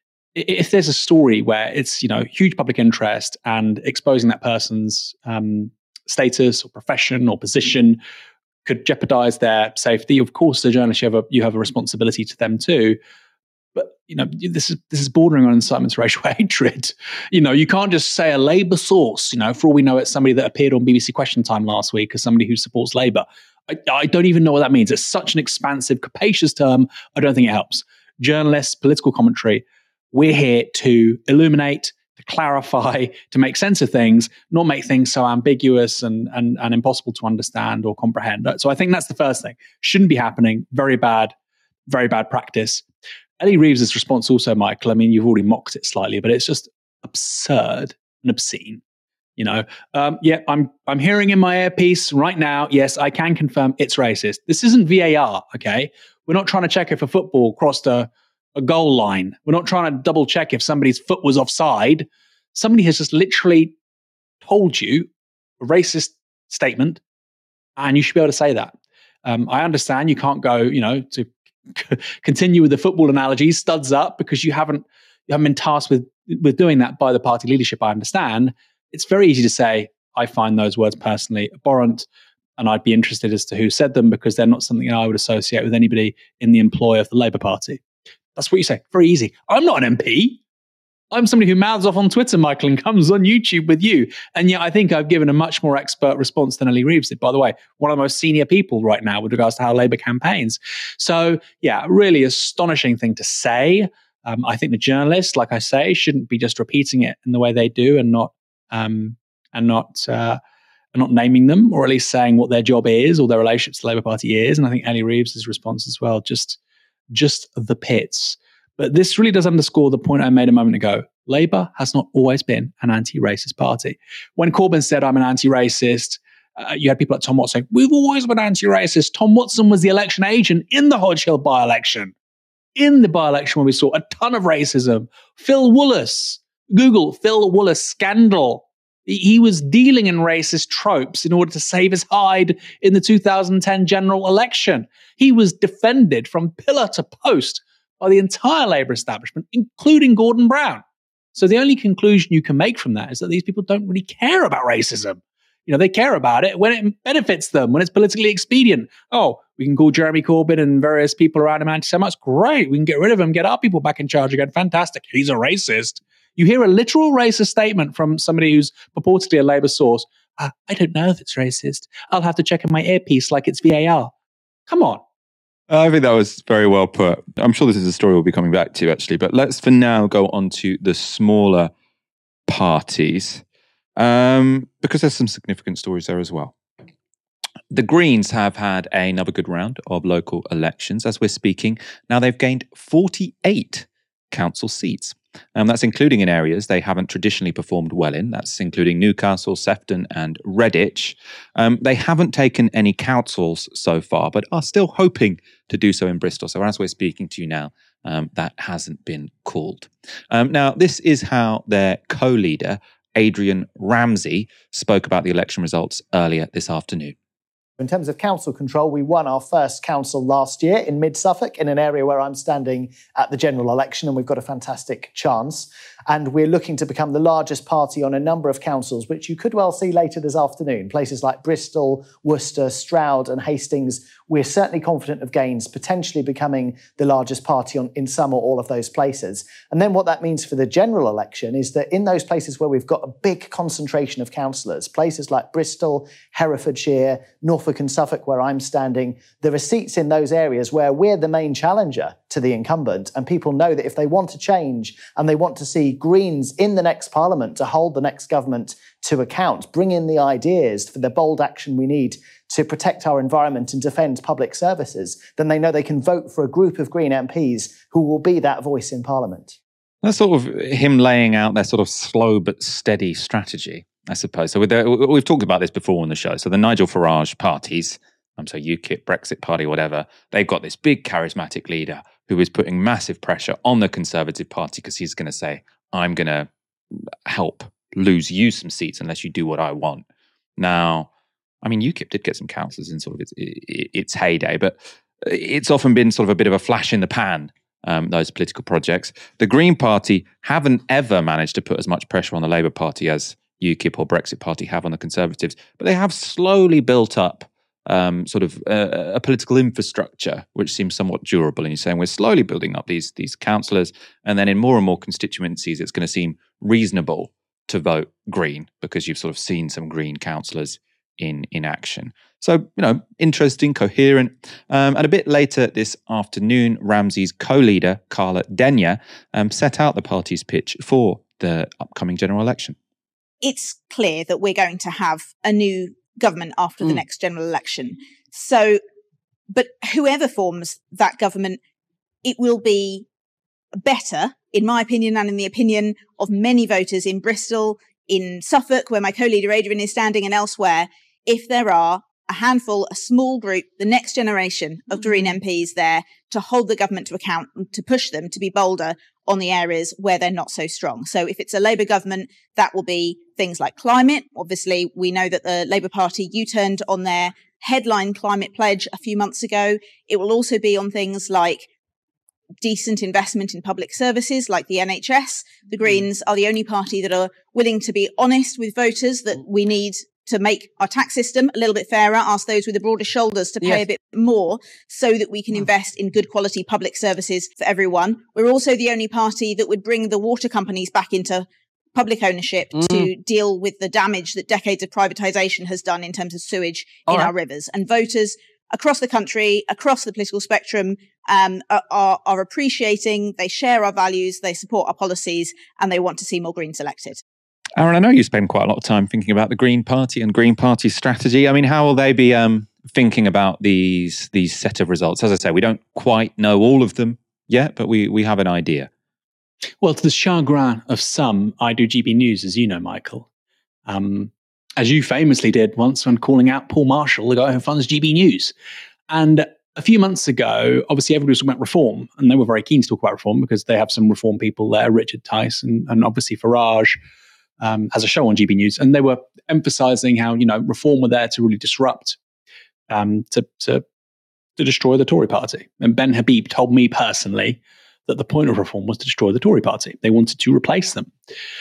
if there's a story where it's, you know, huge public interest and exposing that person's um, status or profession or position could jeopardize their safety. Of course, the journalists, you have a, you have a responsibility to them too. But, you know, this is this is bordering on incitement to racial hatred. You know, you can't just say a Labour source, you know, for all we know, it's somebody that appeared on B B C Question Time last week as somebody who supports Labour. I, I don't even know what that means. It's such an expansive, capacious term. I don't think it helps. Journalists, political commentary, we're here to illuminate, to clarify, to make sense of things, not make things so ambiguous and, and, and impossible to understand or comprehend. So I think that's the first thing. Shouldn't be happening. Very bad, very bad practice. Ellie Reeves' response also, Michael, I mean, you've already mocked it slightly, but it's just absurd and obscene. You know, um, yeah, I'm I'm hearing in my earpiece right now, yes, I can confirm it's racist. This isn't V A R, okay? We're not trying to check if a football crossed a, a goal line. We're not trying to double check if somebody's foot was offside. Somebody has just literally told you a racist statement, and you should be able to say that. Um, I understand you can't go, you know, to continue with the football analogies, studs up, because you haven't you haven't been tasked with with doing that by the party leadership. I understand. It's very easy to say, I find those words personally abhorrent, and I'd be interested as to who said them, because they're not something I would associate with anybody in the employ of the Labour Party. That's what you say. Very easy. I'm not an M P. I'm somebody who mouths off on Twitter, Michael, and comes on YouTube with you. And yet I think I've given a much more expert response than Ellie Reeves did. By the way, one of the most senior people right now with regards to how Labour campaigns. So, yeah, really astonishing thing to say. Um, I think the journalists, like I say, shouldn't be just repeating it in the way they do and not um, and not uh, and not naming them, or at least saying what their job is or their relationship to the Labour Party is. And I think Ellie Reeves' response as well, just just the pits. But this really does underscore the point I made a moment ago. Labour has not always been an anti-racist party. When Corbyn said, I'm an anti-racist, uh, you had people like Tom Watson saying, we've always been anti-racist. Tom Watson was the election agent in the Hodge Hill by-election. In the by-election when we saw a ton of racism. Phil Woolas, Google, Phil Woolas scandal. He was dealing in racist tropes in order to save his hide in the two thousand ten general election. He was defended from pillar to post by the entire Labour establishment, including Gordon Brown. So the only conclusion you can make from that is that these people don't really care about racism. You know, they care about it when it benefits them, when it's politically expedient. Oh, we can call Jeremy Corbyn and various people around him anti-Semites. Great, we can get rid of him, get our people back in charge again. Fantastic. He's a racist. You hear a literal racist statement from somebody who's purportedly a Labour source. Uh, I don't know if it's racist. I'll have to check in my earpiece like it's V A R. Come on. I think that was very well put. I'm sure this is a story we'll be coming back to, actually. But let's, for now, go on to the smaller parties, um, because there's some significant stories there as well. The Greens have had another good round of local elections as we're speaking. Now they've gained forty-eight council seats. Um, that's including in areas they haven't traditionally performed well in. That's including Newcastle, Sefton and Redditch. Um, they haven't taken any councils so far, but are still hoping to do so in Bristol. So as we're speaking to you now, um, that hasn't been called. Um, now, this is how their co-leader, Adrian Ramsey, spoke about the election results earlier this afternoon. In terms of council control, we won our first council last year in Mid-Suffolk, in an area where I'm standing at the general election, and we've got a fantastic chance. And we're looking to become the largest party on a number of councils, which you could well see later this afternoon. Places like Bristol, Worcester, Stroud and Hastings. We're certainly confident of gains, potentially becoming the largest party on, in some or all of those places. And then what that means for the general election is that in those places where we've got a big concentration of councillors, places like Bristol, Herefordshire, Norfolk and Suffolk, where I'm standing, there are seats in those areas where we're the main challenger to the incumbent. And people know that if they want to change and they want to see Greens in the next parliament to hold the next government to account, bring in the ideas for the bold action we need to protect our environment and defend public services, then they know they can vote for a group of Green M Ps who will be that voice in Parliament. That's sort of him laying out their sort of slow but steady strategy, I suppose. So with the, we've talked about this before on the show. So the Nigel Farage parties, um, so UKIP, Brexit Party, whatever, they've got this big charismatic leader who is putting massive pressure on the Conservative Party because he's going to say, I'm going to help lose you some seats unless you do what I want. Now, I mean, UKIP did get some councillors in sort of its, its heyday, but it's often been sort of a bit of a flash in the pan, um, those political projects. The Green Party haven't ever managed to put as much pressure on the Labour Party as UKIP or Brexit Party have on the Conservatives, but they have slowly built up um, sort of uh, a political infrastructure which seems somewhat durable. And you're saying we're slowly building up these these councillors, and then in more and more constituencies, it's going to seem reasonable to vote Green because you've sort of seen some Green councillors in in action. So, you know, interesting, coherent. Um, and a bit later this afternoon, Ramsay's co-leader, Carla Denyer, um, set out the party's pitch for the upcoming general election. It's clear that we're going to have a new government after mm. the next general election. So, but whoever forms that government, it will be better, in my opinion, and in the opinion of many voters in Bristol, in Suffolk, where my co-leader Adrian is standing, and elsewhere, if there are a handful, a small group, the next generation of Green M Ps there to hold the government to account, to push them to be bolder on the areas where they're not so strong. So if it's a Labour government, that will be things like climate. Obviously, we know that the Labour Party U-turned on their headline climate pledge a few months ago. It will also be on things like decent investment in public services like the N H S. The Greens are the only party that are willing to be honest with voters that we need to make our tax system a little bit fairer, ask those with the broader shoulders to pay yes. a bit more so that we can invest in good quality public services for everyone. We're also the only party that would bring the water companies back into public ownership mm. to deal with the damage that decades of privatisation has done in terms of sewage All in right. our rivers. And voters across the country, across the political spectrum, um, are, are, are appreciating, they share our values, they support our policies, and they want to see more Greens elected. Aaron, I know you spend quite a lot of time thinking about the Green Party and Green Party strategy. I mean, how will they be um, thinking about these these set of results? As I say, we don't quite know all of them yet, but we we have an idea. Well, to the chagrin of some, I do G B News, as you know, Michael. Um, as you famously did once when calling out Paul Marshall, the guy who funds G B News. And a few months ago, obviously everybody was talking about reform, and they were very keen to talk about reform because they have some reform people there, Richard Tice and, and obviously Farage. Um, has a show on G B News, and they were emphasising how, you know, reform were there to really disrupt, um, to, to to destroy the Tory party. And Ben Habib told me personally that the point of reform was to destroy the Tory party. They wanted to replace them,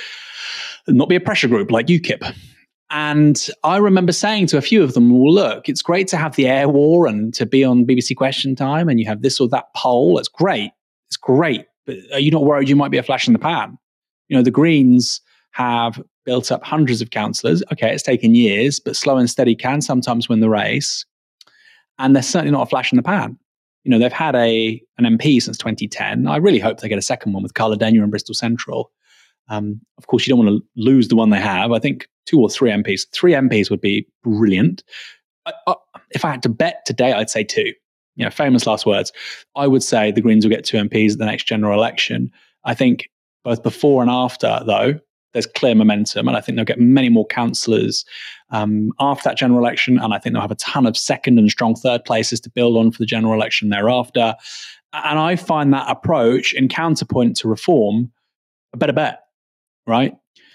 and not be a pressure group like UKIP. And I remember saying to a few of them, well, look, it's great to have the air war and to be on B B C Question Time, and you have this or that poll. It's great. It's great. But are you not worried you might be a flash in the pan? You know, the Greens have built up hundreds of councillors. Okay, it's taken years, but slow and steady can sometimes win the race. And they're certainly not a flash in the pan. You know, they've had a an M P since twenty ten. I really hope they get a second one with Carla Denyer in Bristol Central. Um, of course, you don't want to lose the one they have. I think two or three M Ps. Three M Ps would be brilliant. I, I, if I had to bet today, I'd say two. You know, famous last words. I would say the Greens will get two M Ps at the next general election. I think both before and after, though, there's clear momentum, and I think they'll get many more councillors um, after that general election, and I think they'll have a ton of second and strong third places to build on for the general election thereafter. And I find that approach in counterpoint to reform a better bet, right?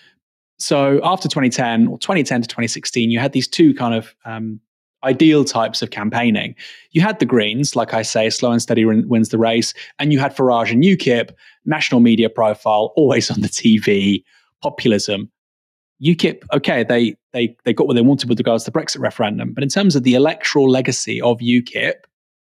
So after twenty ten, or twenty ten to twenty sixteen, you had these two kind of um, ideal types of campaigning. You had the Greens, like I say, slow and steady wins the race, and you had Farage and UKIP, national media profile, always on the T V, populism. UKIP, okay, they they they got what they wanted with regards to the Brexit referendum, but in terms of the electoral legacy of UKIP,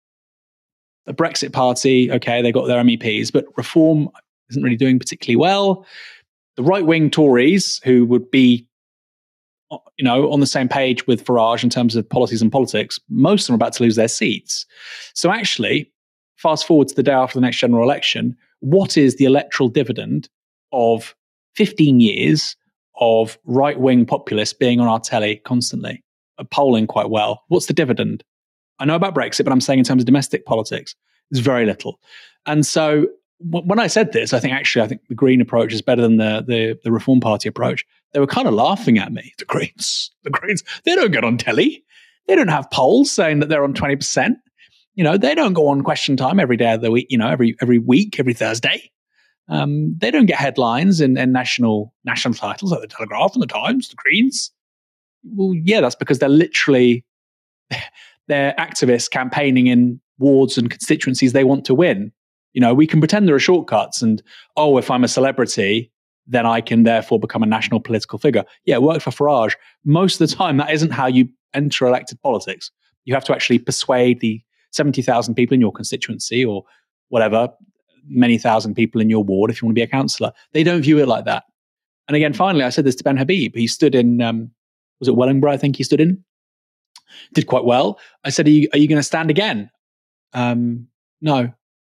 the Brexit party, okay, they got their M E Ps, but reform isn't really doing particularly well. The right-wing Tories, who would be, you know, on the same page with Farage in terms of policies and politics, most of them are about to lose their seats. So actually, fast forward to the day after the next general election, what is the electoral dividend of fifteen years of right-wing populists being on our telly constantly, polling quite well? What's the dividend? I know about Brexit, but I'm saying in terms of domestic politics, it's very little. And so w- when I said this, I think actually, I think the Green approach is better than the, the, the Reform Party approach. They were kind of laughing at me. The Greens, the Greens, they don't get on telly. They don't have polls saying that they're on twenty percent. You know, they don't go on Question Time every day of the week, you know, every every week, every Thursday. Um, they don't get headlines and, and national national titles like the Telegraph and the Times, the Greens. Well, yeah, that's because they're literally they're activists campaigning in wards and constituencies they want to win. You know, we can pretend there are shortcuts and, oh, if I'm a celebrity, then I can therefore become a national political figure. Yeah, it worked for Farage. Most of the time, that isn't how you enter elected politics. You have to actually persuade the seventy thousand people in your constituency or whatever, many thousand people in your ward if you want to be a councillor. They don't view it like that. And again, finally, I said this to Ben Habib. He stood in, um, was it Wellingborough, I think he stood in? Did quite well. I said, are you, are you going to stand again? Um, no.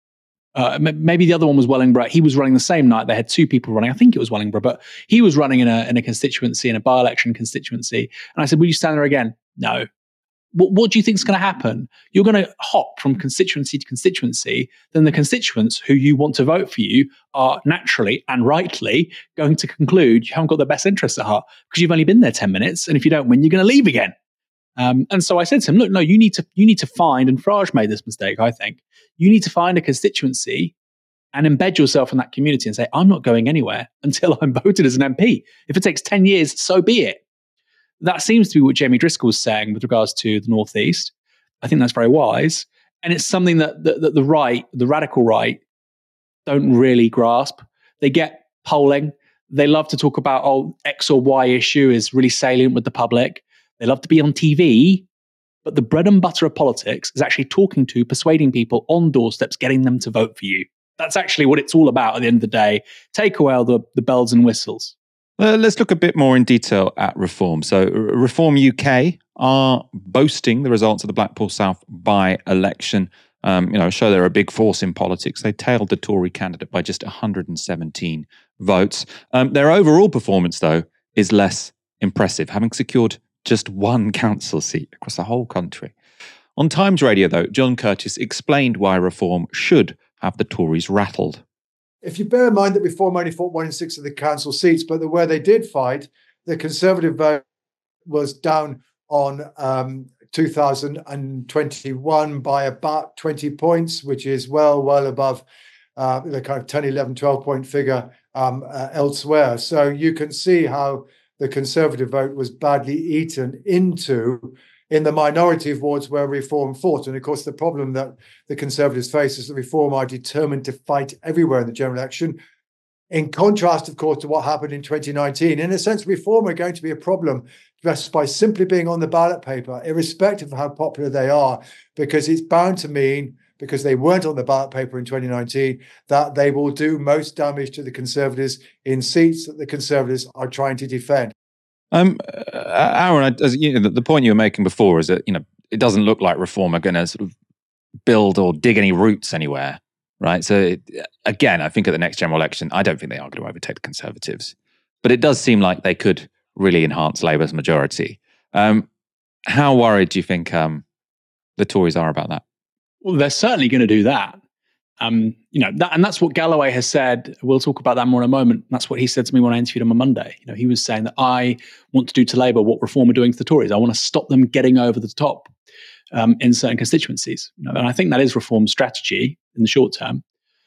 Uh, m- maybe the other one was Wellingborough. He was running the same night. They had two people running. I think it was Wellingborough, but he was running in a in a constituency, in a by-election constituency. And I said, will you stand there again? No. What, what do you think is going to happen? You're going to hop from constituency to constituency. Then the constituents who you want to vote for you are naturally and rightly going to conclude you haven't got their best interests at heart because you've only been there ten minutes. And if you don't win, you're going to leave again. Um, and so I said to him, look, no, you need to you need to find, and Farage made this mistake, I think, you need to find a constituency and embed yourself in that community and say, I'm not going anywhere until I'm voted as an M P. If it takes ten years, so be it. That seems to be what Jamie Driscoll was saying with regards to the North East. I think that's very wise. And it's something that the, the, the right, the radical right, don't really grasp. They get polling. They love to talk about, oh, X or Y issue is really salient with the public. They love to be on T V. But the bread and butter of politics is actually talking to, persuading people on doorsteps, getting them to vote for you. That's actually what it's all about at the end of the day. Take away all the, the bells and whistles. Uh, let's look a bit more in detail at Reform. So Reform U K are boasting the results of the Blackpool South by-election. Um, you know, show they're a big force in politics. They tailed the Tory candidate by just one hundred seventeen votes. Um, their overall performance, though, is less impressive, having secured just one council seat across the whole country. On Times Radio, though, John Curtis explained why Reform should have the Tories rattled. If you bear in mind that Reform only fought one in six of the council seats, but the, where they did fight, the Conservative vote was down on um, two thousand twenty-one by about twenty points, which is well, well above uh, the kind of ten, eleven, twelve point figure um, uh, elsewhere. So you can see how the Conservative vote was badly eaten into in the minority of wards where Reform fought. And of course, the problem that the Conservatives face is that Reform are determined to fight everywhere in the general election. In contrast, of course, to what happened in twenty nineteen. In a sense, Reform are going to be a problem just by simply being on the ballot paper, irrespective of how popular they are, because it's bound to mean, because they weren't on the ballot paper in twenty nineteen, that they will do most damage to the Conservatives in seats that the Conservatives are trying to defend. Um, uh, Aaron, as you know, the, the point you were making before is that, you know, it doesn't look like Reform are going to sort of build or dig any roots anywhere, right? So it, again, I think at the next general election, I don't think they are going to overtake the Conservatives, but it does seem like they could really enhance Labour's majority. Um, how worried do you think um, the Tories are about that? Well, they're certainly going to do that. Um, you know, that, and that's what Galloway has said. We'll talk about that more in a moment. That's what he said to me when I interviewed him on Monday. You know, he was saying that I want to do to Labour what Reform are doing to the Tories. I want to stop them getting over the top um, in certain constituencies. You know, and I think that is Reform's strategy in the short term.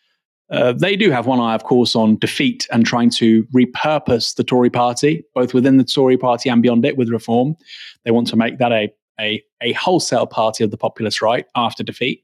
Uh, they do have one eye, of course, on defeat and trying to repurpose the Tory party, both within the Tory party and beyond it with Reform. They want to make that a a, a wholesale party of the populist right after defeat.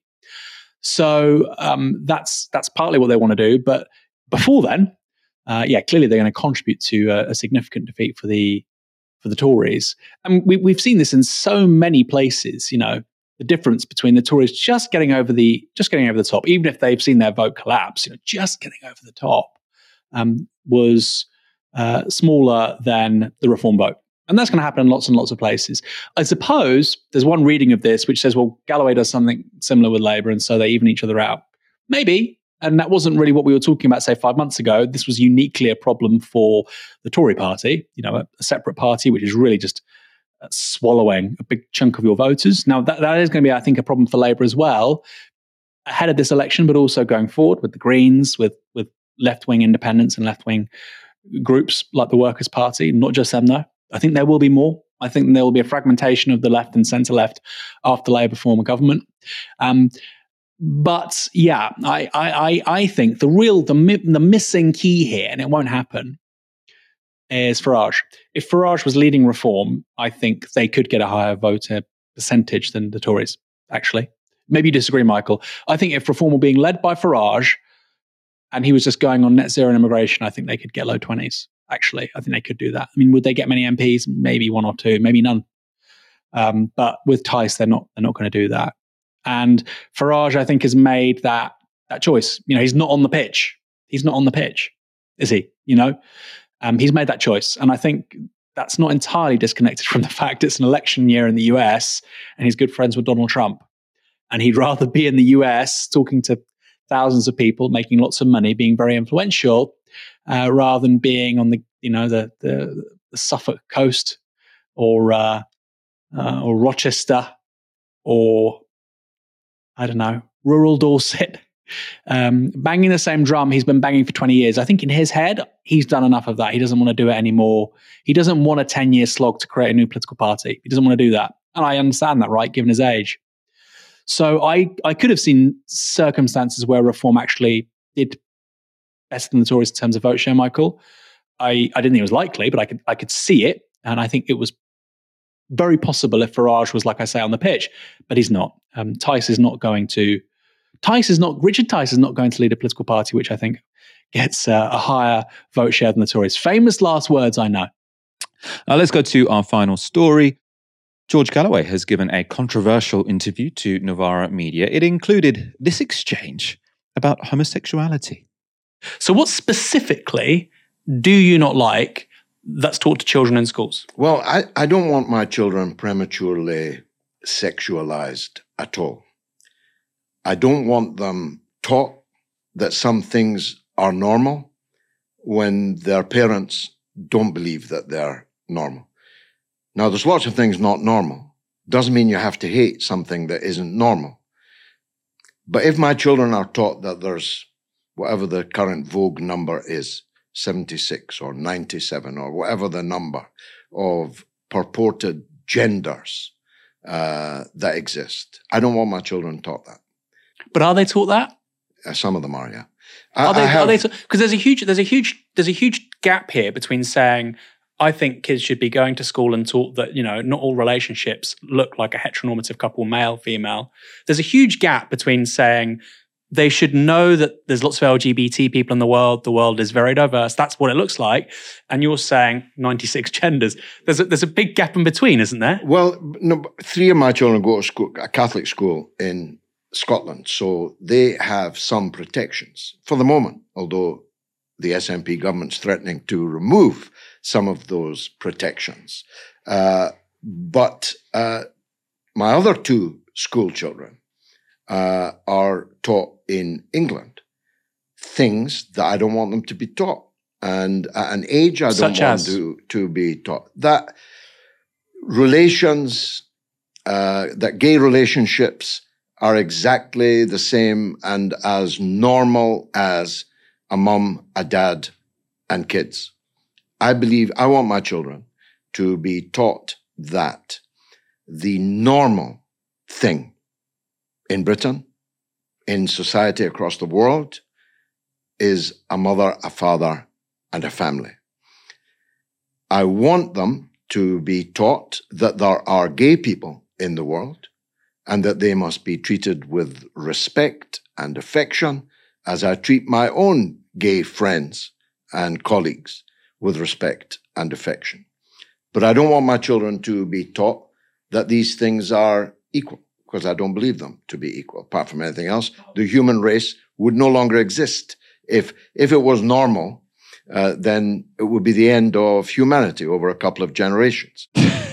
So um, that's that's partly what they want to do. But before then, uh, yeah, clearly they're going to contribute to a, a significant defeat for the for the Tories. And we, we've seen this in so many places. You know, the difference between the Tories just getting over the just getting over the top, even if they've seen their vote collapse, you know, just getting over the top um, was uh, smaller than the Reform vote. And that's going to happen in lots and lots of places. I suppose there's one reading of this which says, well, Galloway does something similar with Labour, and so they even each other out. Maybe. And that wasn't really what we were talking about, say, five months ago. This was uniquely a problem for the Tory party, you know, a, a separate party, which is really just uh, swallowing a big chunk of your voters. Now, that, that is going to be, I think, a problem for Labour as well, ahead of this election, but also going forward with the Greens, with, with left-wing independents and left-wing groups like the Workers' Party, not just them, though. I think there will be more. I think there will be a fragmentation of the left and centre-left after Labour form a government. Um, but yeah, I, I, I think the real, the, the missing key here, and it won't happen, is Farage. If Farage was leading Reform, I think they could get a higher voter percentage than the Tories, actually. Maybe you disagree, Michael. I think if Reform were being led by Farage and he was just going on net zero and immigration, I think they could get low twenties. Actually, I think they could do that. I mean, would they get many M Ps? Maybe one or two, maybe none. Um, but with Tice, they're not they're not going to do that. And Farage, I think, has made that that choice. You know, he's not on the pitch. He's not on the pitch, is he? You know, um, he's made that choice, and I think that's not entirely disconnected from the fact it's an election year in the U S and he's good friends with Donald Trump, and he'd rather be in the U S talking to thousands of people, making lots of money, being very influential, uh, rather than being on the you know the the, the Suffolk coast or uh, uh, or Rochester or I don't know rural Dorset, um, banging the same drum he's been banging for twenty years. I think in his head he's done enough of that. He doesn't want to do it anymore. He doesn't want a ten-year slog to create a new political party. He doesn't want to do that, and I understand that, right? Given his age. So I, I could have seen circumstances where reform actually did better than the Tories in terms of vote share, Michael. I, I didn't think it was likely, but I could I could see it. And I think it was very possible if Farage was, like I say, on the pitch. But he's not. Um, Tice is not going to... Tice is not... Richard Tice is not going to lead a political party, which I think gets uh, a higher vote share than the Tories. Famous last words, I know. Uh, let's go to our final story. George Galloway has given a controversial interview to Novara Media. It included this exchange about homosexuality. So what specifically do you not like that's taught to children in schools? Well, I, I don't want my children prematurely sexualized at all. I don't want them taught that some things are normal when their parents don't believe that they're normal. Now, there's lots of things not normal. Doesn't mean you have to hate something that isn't normal. But if my children are taught that there's whatever the current Vogue number is, seventy-six or ninety-seven or whatever the number of purported genders uh, that exist, I don't want my children taught that. But are they taught that? Uh, some of them are, yeah. I, Are they? I have, Are they? Because there's a huge, there's a huge, there's a huge gap here between saying, I think kids should be going to school and taught that, you know, not all relationships look like a heteronormative couple, male, female. There's a huge gap between saying they should know that there's lots of L G B T people in the world. The world is very diverse. That's what it looks like. And you're saying ninety-six genders. There's a, there's a big gap in between, isn't there? Well, no, three of my children go to school, a Catholic school in Scotland, so they have some protections for the moment, although the S N P government's threatening to remove some of those protections. Uh, but uh, my other two school children uh, are taught in England things that I don't want them to be taught, and at an age I don't Such want as? to, to be taught. That relations, uh, that gay relationships are exactly the same and as normal as a mum, a dad, and kids. I believe, I want my children to be taught that the normal thing in Britain, in society across the world, is a mother, a father, and a family. I want them to be taught that there are gay people in the world and that they must be treated with respect and affection as I treat my own gay friends and colleagues with respect and affection. But I don't want my children to be taught that these things are equal, because I don't believe them to be equal. Apart from anything else, the human race would no longer exist. If, if it was normal, uh, then it would be the end of humanity over a couple of generations.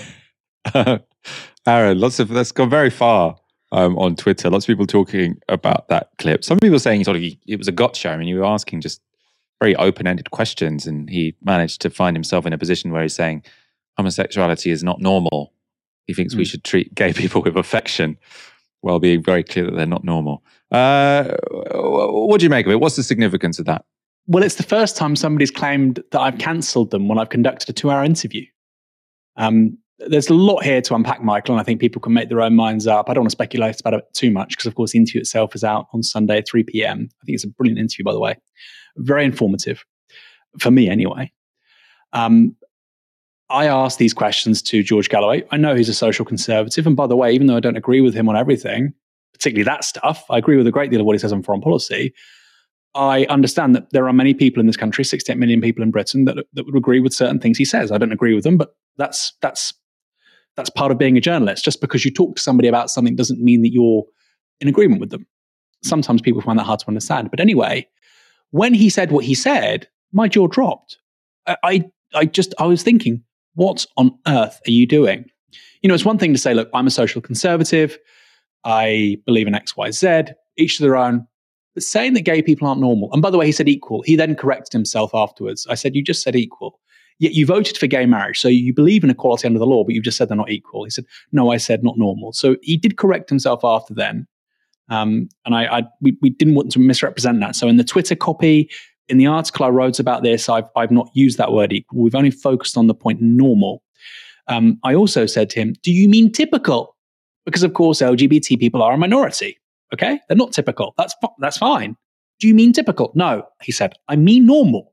Aaron, lots of that's gone very far um, on Twitter. Lots of people talking about that clip. Some people saying sort of it was a gotcha. I mean, you were asking just very open-ended questions, and he managed to find himself in a position where he's saying homosexuality is not normal. He thinks mm. we should treat gay people with affection, while being very clear that they're not normal. Uh, what do you make of it? What's the significance of that? Well, it's the first time somebody's claimed that I've cancelled them when I've conducted a two-hour interview. Um, there's a lot here to unpack, Michael, and I think people can make their own minds up. I don't want to speculate about it too much because, of course, the interview itself is out on Sunday at three p.m. I think it's a brilliant interview, by the way. Very informative, for me anyway. Um, I asked these questions to George Galloway. I know he's a social conservative, and by the way, even though I don't agree with him on everything, particularly that stuff, I agree with a great deal of what he says on foreign policy. I understand that there are many people in this country, sixty-eight million people in Britain, that, that would agree with certain things he says. I don't agree with them, but that's that's That's part of being a journalist. Just because you talk to somebody about something doesn't mean that you're in agreement with them. Sometimes people find that hard to understand. But anyway, when he said what he said, my jaw dropped. I, I, I just, I was thinking, what on earth are you doing? You know, it's one thing to say, look, I'm a social conservative. I believe in X, Y, Z, each to their own. But saying that gay people aren't normal, and by the way, he said equal. He then corrected himself afterwards. I said, you just said equal. Yet you voted for gay marriage. So you believe in equality under the law, but you've just said they're not equal. He said, no, I said not normal. So he did correct himself after then. Um, and I, I we, we didn't want to misrepresent that. So in the Twitter copy, in the article I wrote about this, I've, I've not used that word equal. We've only focused on the point normal. Um, I also said to him, do you mean typical? Because of course, L G B T people are a minority. Okay, they're not typical. That's that's fine. Do you mean typical? No, he said, I mean normal.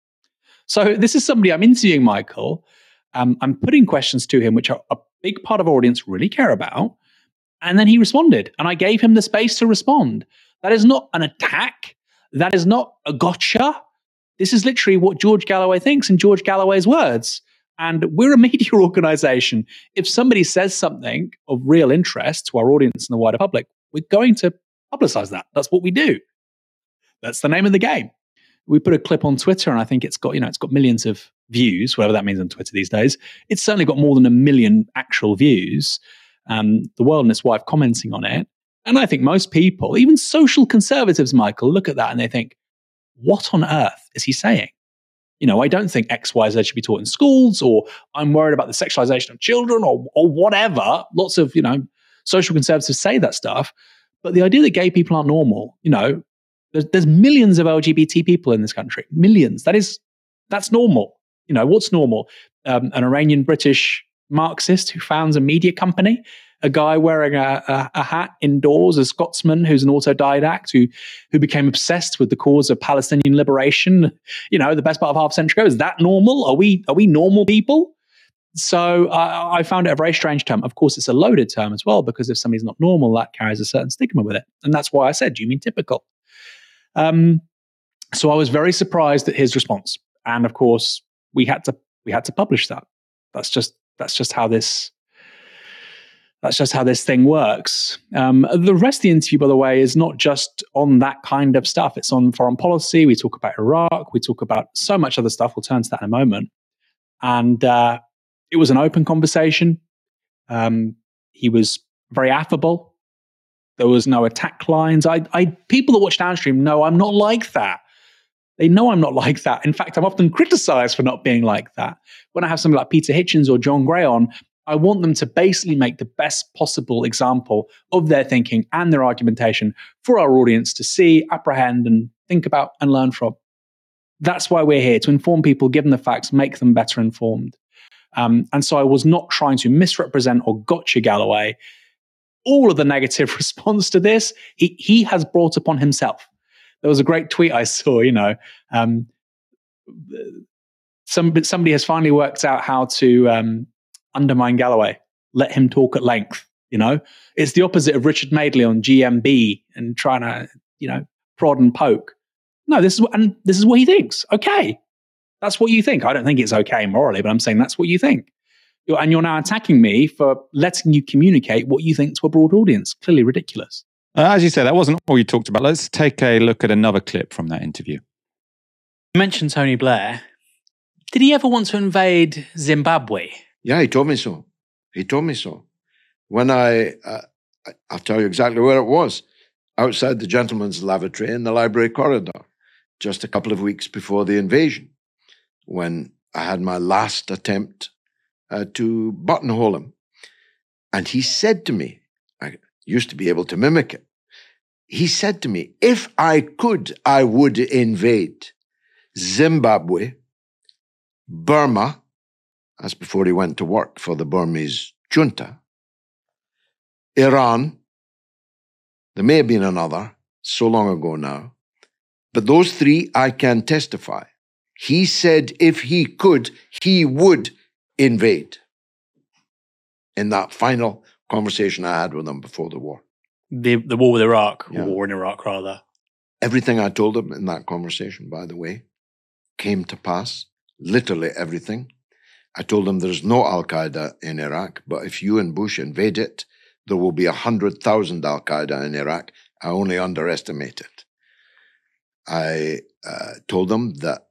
So this is somebody I'm interviewing, Michael. Um, I'm putting questions to him, which are a big part of our audience really care about. And then he responded, and I gave him the space to respond. That is not an attack. That is not a gotcha. This is literally what George Galloway thinks in George Galloway's words. And we're a media organization. If somebody says something of real interest to our audience and the wider public, we're going to publicize that. That's what we do. That's the name of the game. We put a clip on Twitter, and I think it's got, you know, it's got millions of views, whatever that means on Twitter these days. It's certainly got more than a million actual views. Um, the World and Its Wife commenting on it. And I think most people, even social conservatives, Michael, look at that and they think, what on earth is he saying? You know, I don't think X, Y, Z should be taught in schools, or I'm worried about the sexualization of children, or or whatever. Lots of, you know, social conservatives say that stuff. But the idea that gay people aren't normal, you know, there's, there's millions of L G B T people in this country. Millions. That is, that's normal. You know, what's normal? Um, an Iranian British Marxist who founds a media company, a guy wearing a, a, a hat indoors, a Scotsman who's an autodidact who who became obsessed with the cause of Palestinian liberation, you know, the best part of half a century ago. Is that normal? Are we are we normal people? So uh, I found it a very strange term. Of course, it's a loaded term as well, because if somebody's not normal, that carries a certain stigma with it. And that's why I said, do you mean typical? Um, so I was very surprised at his response. And of course, we had to we had to publish that. That's just that's just how this That's just how this thing works. Um, the rest of the interview, by the way, is not just on that kind of stuff. It's on foreign policy. We talk about Iraq. We talk about so much other stuff. We'll turn to that in a moment. And uh, it was an open conversation. Um, he was very affable. There was no attack lines. I, I, people that watch Downstream know I'm not like that. They know I'm not like that. In fact, I'm often criticized for not being like that. When I have somebody like Peter Hitchens or John Gray on, I want them to basically make the best possible example of their thinking and their argumentation for our audience to see, apprehend, and think about and learn from. That's why we're here, to inform people, give them the facts, make them better informed. Um, and so I was not trying to misrepresent or gotcha Galloway. All of the negative response to this, he, he has brought upon himself. There was a great tweet I saw, you know, um, some, somebody has finally worked out how to um, undermine Galloway. Let him talk at length, you know. It's the opposite of Richard Madeley on G M B and trying to, you know, prod and poke. No, this is what, and this is what he thinks. Okay. That's what you think. I don't think it's okay morally, but I'm saying that's what you think. You're, and you're now attacking me for letting you communicate what you think to a broad audience. Clearly ridiculous. Uh, as you said, that wasn't all you talked about. Let's take a look at another clip from that interview. You mentioned Tony Blair. Did he ever want to invade Zimbabwe? Yeah, he told me so. He told me so. When I, uh, I'll tell you exactly where it was. Outside the gentleman's lavatory in the library corridor, just a couple of weeks before the invasion, when I had my last attempt uh, to buttonhole him. And he said to me, I used to be able to mimic it. He said to me, if I could, I would invade Zimbabwe, Burma. That's before he went to work for the Burmese junta. Iran. There may have been another, so long ago now. But those three I can testify. He said if he could, he would invade. In that final conversation I had with him before the war. The the war with Iraq, Yeah. or war in Iraq, rather. Everything I told him in that conversation, by the way, came to pass. Literally everything. I told them there's no Al-Qaeda in Iraq, but if you and Bush invade it, there will be one hundred thousand Al-Qaeda in Iraq. I only underestimated. I uh, told them that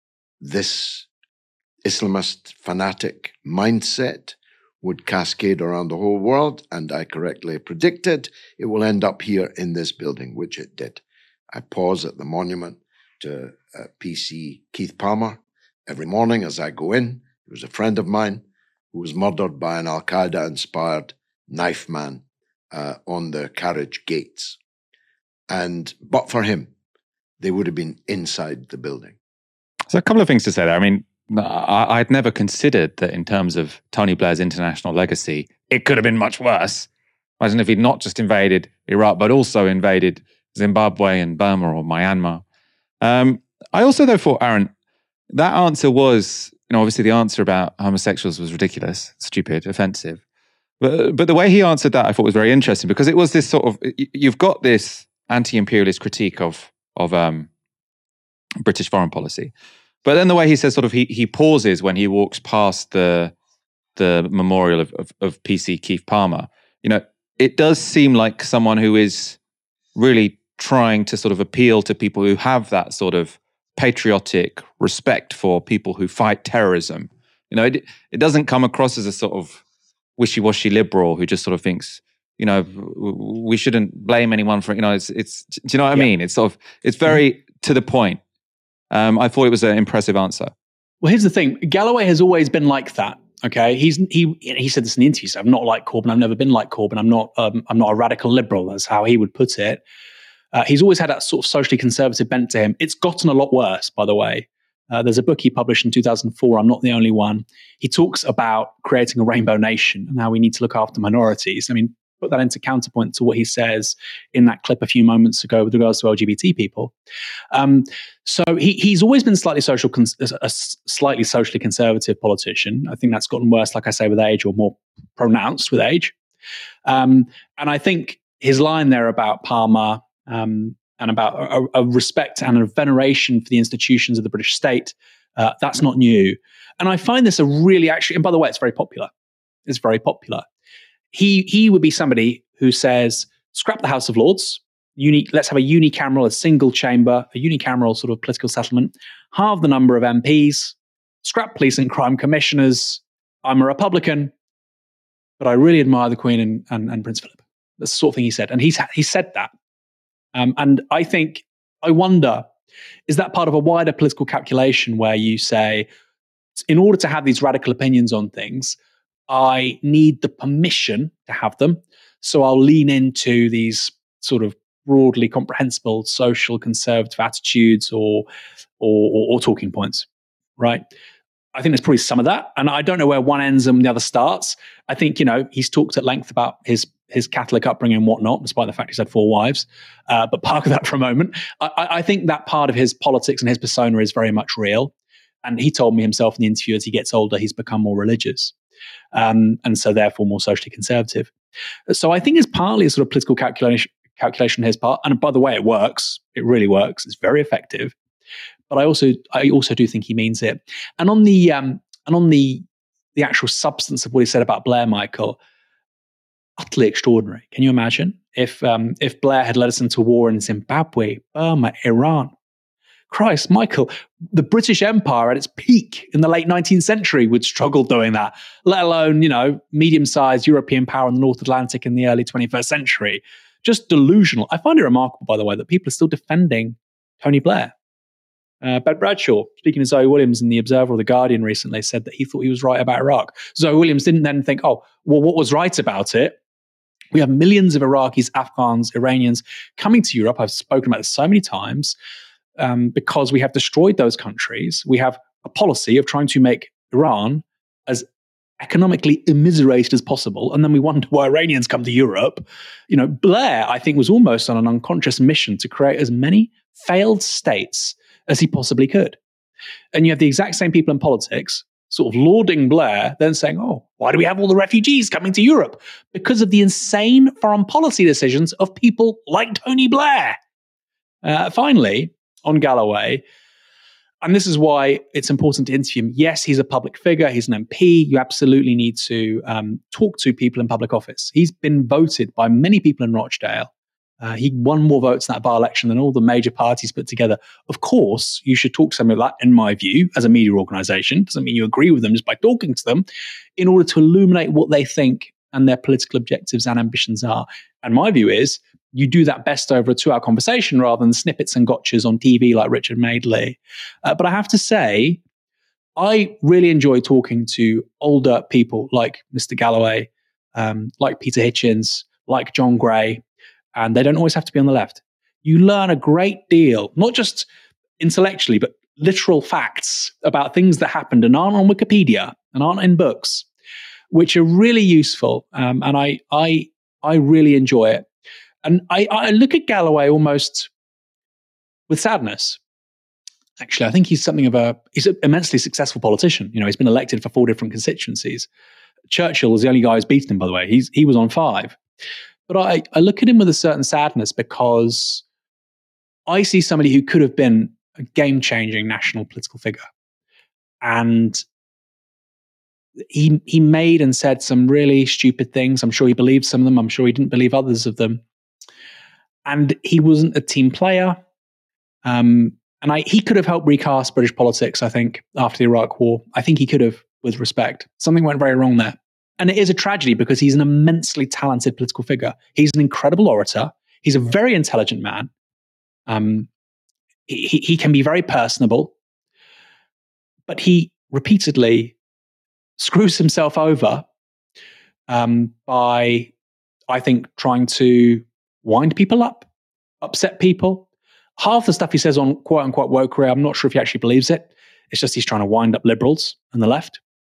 this Islamist fanatic mindset would cascade around the whole world, and I correctly predicted it will end up here in this building, which it did. I pause at the monument to uh, P C Keith Palmer every morning as I go in. He was a friend of mine who was murdered by an Al-Qaeda-inspired knife man uh, on the carriage gates. And but for him, they would have been inside the building. So a couple of things to say there. I mean, I, I'd never considered that in terms of Tony Blair's international legacy, it could have been much worse. Imagine if he'd not just invaded Iraq, but also invaded Zimbabwe and Burma or Myanmar. Um, I also, though, thought, Aaron, that answer was, you know, obviously the answer about homosexuals was ridiculous, stupid, offensive. But, but the way he answered that, I thought was very interesting, because it was this sort of, you've got this anti-imperialist critique of of um, British foreign policy. But then the way he says sort of, he he pauses when he walks past the the memorial of, of, of P C Keith Palmer. You know, it does seem like someone who is really trying to sort of appeal to people who have that sort of patriotic respect for people who fight terrorism. You know, it, it doesn't come across as a sort of wishy-washy liberal who just sort of thinks, you know, we shouldn't blame anyone for, you know, it's, it's do you know what I mean? It's sort of, it's very to the point. Um, I thought it was an impressive answer. Well, here's the thing. Galloway has always been like that. Okay. He's, he, he said this in the interview. So I'm not like Corbyn. I've never been like Corbyn. I'm not, um, I'm not a radical liberal. That's how he would put it. Uh, he's always had that sort of socially conservative bent to him. It's gotten a lot worse, by the way. Uh, there's a book he published in two thousand four, I'm Not the Only One. He talks about creating a rainbow nation and how we need to look after minorities. I mean, put that into counterpoint to what he says in that clip a few moments ago with regards to L G B T people. Um, so he, he's always been slightly social, cons- a slightly socially conservative politician. I think that's gotten worse, like I say, with age, or more pronounced with age. Um, and I think his line there about Palmer um, and about a, a respect and a veneration for the institutions of the British state, uh, that's not new. And I find this a really actually, and by the way, it's very popular. It's very popular. He he would be somebody who says, scrap the House of Lords, uni, let's have a unicameral, a single chamber, a unicameral sort of political settlement, halve the number of M Ps, scrap police and crime commissioners. I'm a Republican, but I really admire the Queen and, and, and Prince Philip. That's the sort of thing he said. And he's he said that. Um, and I think, I wonder, is that part of a wider political calculation where you say, in order to have these radical opinions on things, I need the permission to have them. So I'll lean into these sort of broadly comprehensible social conservative attitudes or, or, or, or talking points, right? I think there's probably some of that. And I don't know where one ends and the other starts. I think, you know, he's talked at length about his his Catholic upbringing and whatnot, despite the fact he's had four wives. Uh, but park that for a moment. I, I think that part of his politics and his persona is very much real. And he told me himself in the interview, as he gets older, he's become more religious. Um, and so therefore more socially conservative. So I think it's partly a sort of political calculation, calculation on his part. And by the way, it works. It really works. It's very effective. But I also, I also do think he means it. And on the, um, and on the, the actual substance of what he said about Blair, Michael, utterly extraordinary. Can you imagine if, um, if Blair had led us into war in Zimbabwe, Burma, Iran? Christ, Michael, the British Empire at its peak in the late nineteenth century would struggle doing that, let alone, you know, medium-sized European power in the North Atlantic in the early twenty-first century. Just delusional. I find it remarkable, by the way, that people are still defending Tony Blair. Uh, Ben Bradshaw, speaking to Zoe Williams in The Observer or The Guardian recently, said that he thought he was right about Iraq. Zoe Williams didn't then think, oh, well, what was right about it? We have millions of Iraqis, Afghans, Iranians coming to Europe. I've spoken about this so many times. Um, because we have destroyed those countries. We have a policy of trying to make Iran as economically immiserated as possible. And then we wonder why Iranians come to Europe. You know, Blair, I think, was almost on an unconscious mission to create as many failed states as he possibly could. And you have the exact same people in politics sort of lauding Blair, then saying, oh, why do we have all the refugees coming to Europe? Because of the insane foreign policy decisions of people like Tony Blair. Uh, finally, on Galloway, and this is why it's important to interview him. Yes, he's a public figure. He's an M P. You absolutely need to um, talk to people in public office. He's been voted by many people in Rochdale. Uh, he won more votes in that by-election than all the major parties put together. Of course, you should talk to somebody like that, in my view, as a media organisation. Doesn't mean you agree with them just by talking to them, in order to illuminate what they think and their political objectives and ambitions are. And my view is, you do that best over a two-hour conversation rather than snippets and gotchas on T V like Richard Madeley. Uh, but I have to say, I really enjoy talking to older people like Mister Galloway, um, like Peter Hitchens, like John Gray, and they don't always have to be on the left. You learn a great deal, not just intellectually, but literal facts about things that happened and aren't on Wikipedia and aren't in books, which are really useful. Um, and I, I, I really enjoy it. And I, I look at Galloway almost with sadness. Actually, I think he's something of a, he's an immensely successful politician. You know, he's been elected for four different constituencies. Churchill was the only guy who's beaten him, by the way. He's, he was on five. But I, I look at him with a certain sadness because I see somebody who could have been a game-changing national political figure. And he, he made and said some really stupid things. I'm sure he believed some of them. I'm sure he didn't believe others of them. And he wasn't a team player. Um, and I, he could have helped recast British politics, I think, after the Iraq War. I think he could have, with respect. Something went very wrong there. And it is a tragedy because he's an immensely talented political figure. He's an incredible orator. He's a very intelligent man. Um, he, he can be very personable. But he repeatedly screws himself over um, by, I think, trying to wind people up, upset people. Half the stuff he says on quote-unquote wokery, I'm not sure if he actually believes it. It's just he's trying to wind up liberals and the left.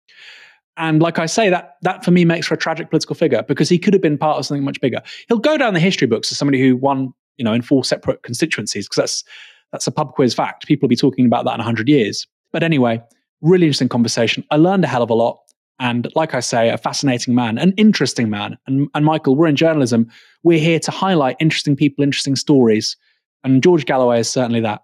And like I say, that that for me makes for a tragic political figure because he could have been part of something much bigger. He'll go down the history books as somebody who won, you know, in four separate constituencies because that's that's a pub quiz fact. People will be talking about that in one hundred years. But anyway, really interesting conversation. I learned a hell of a lot. And like I say, a fascinating man, an interesting man. And, and Michael, we're in journalism. We're here to highlight interesting people, interesting stories. And George Galloway is certainly that.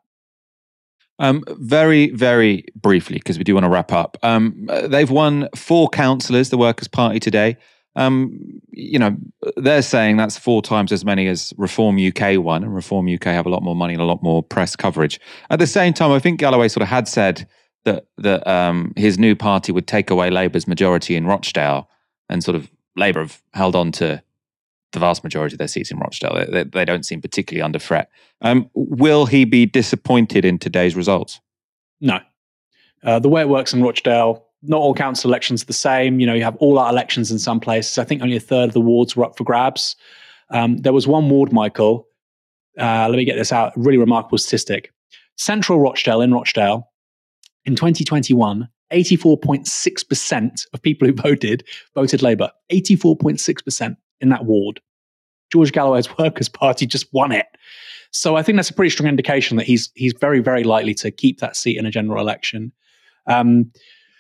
Um, very, very briefly, because we do want to wrap up. Um, they've won four councillors, the Workers' Party, today. Um, you know, they're saying that's four times as many as Reform U K won, and Reform U K have a lot more money and a lot more press coverage. At the same time, I think Galloway sort of had said that that um, his new party would take away Labour's majority in Rochdale, and sort of Labour have held on to the vast majority of their seats in Rochdale. They, they don't seem particularly under threat. Um, will he be disappointed in today's results? No. Uh, the way it works in Rochdale, not all council elections are the same. You know, you have all-out elections in some places. I think only a third of the wards were up for grabs. Um, there was one ward, Michael, uh, let me get this out, a really remarkable statistic. Central Rochdale, in Rochdale, in twenty twenty-one, eighty-four point six percent of people who voted, voted Labour. eighty-four point six percent in that ward. George Galloway's Workers' Party just won it. So I think that's a pretty strong indication that he's he's very, very likely to keep that seat in a general election. Um,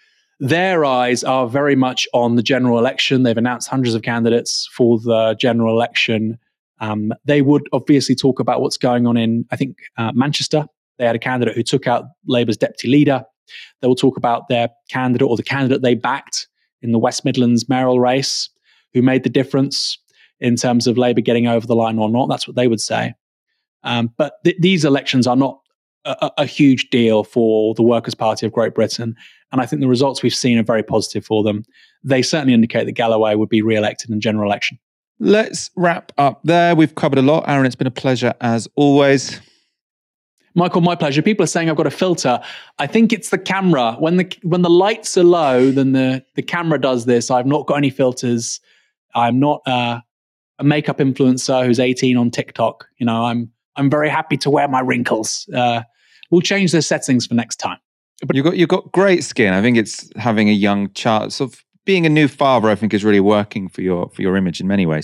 their eyes are very much on the general election. They've announced hundreds of candidates for the general election. Um, they would obviously talk about what's going on in, I think, uh, Manchester. They had a candidate who took out Labour's deputy leader. They will talk about their candidate or the candidate they backed in the West Midlands mayoral race, who made the difference in terms of Labour getting over the line or not. That's what they would say. Um, but th- these elections are not a, a huge deal for the Workers' Party of Great Britain. And I think the results we've seen are very positive for them. They certainly indicate that Galloway would be re-elected in general election. Let's wrap up there. We've covered a lot. Aaron, it's been a pleasure as always. Michael, my pleasure. People are saying I've got a filter. I think it's the camera. When the when the lights are low, then the, the camera does this. I've not got any filters. I'm not uh, a makeup influencer who's eighteen on TikTok. You know, I'm I'm very happy to wear my wrinkles. Uh, we'll change the settings for next time. But you've got you've got great skin. I think it's having a young child. Sort of being a new father, I think, is really working for your for your image in many ways.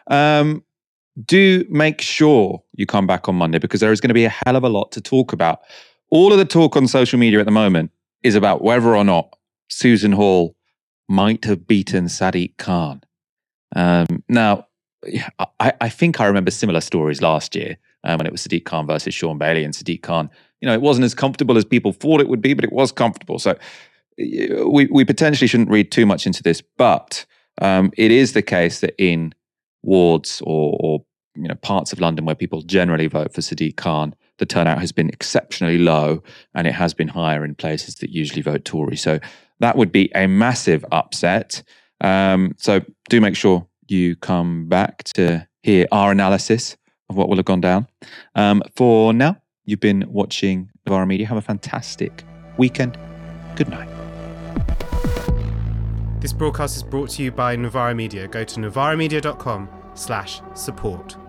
Um, do make sure you come back on Monday because there is going to be a hell of a lot to talk about. All of the talk on social media at the moment is about whether or not Susan Hall might have beaten Sadiq Khan. Um, now, I, I think I remember similar stories last year um, when it was Sadiq Khan versus Sean Bailey. And Sadiq Khan, you know, it wasn't as comfortable as people thought it would be, but it was comfortable. So we, we potentially shouldn't read too much into this, but um, it is the case that in wards or, or you know parts of London where people generally vote for Sadiq Khan, the turnout has been exceptionally low, and it has been higher in places that usually vote Tory. So that would be a massive upset. Um, so do make sure you come back to hear our analysis of what will have gone down. Um, for now, you've been watching Novara Media. Have a fantastic weekend. Good night. This broadcast is brought to you by Novara Media. Go to novaramedia dot com slash support.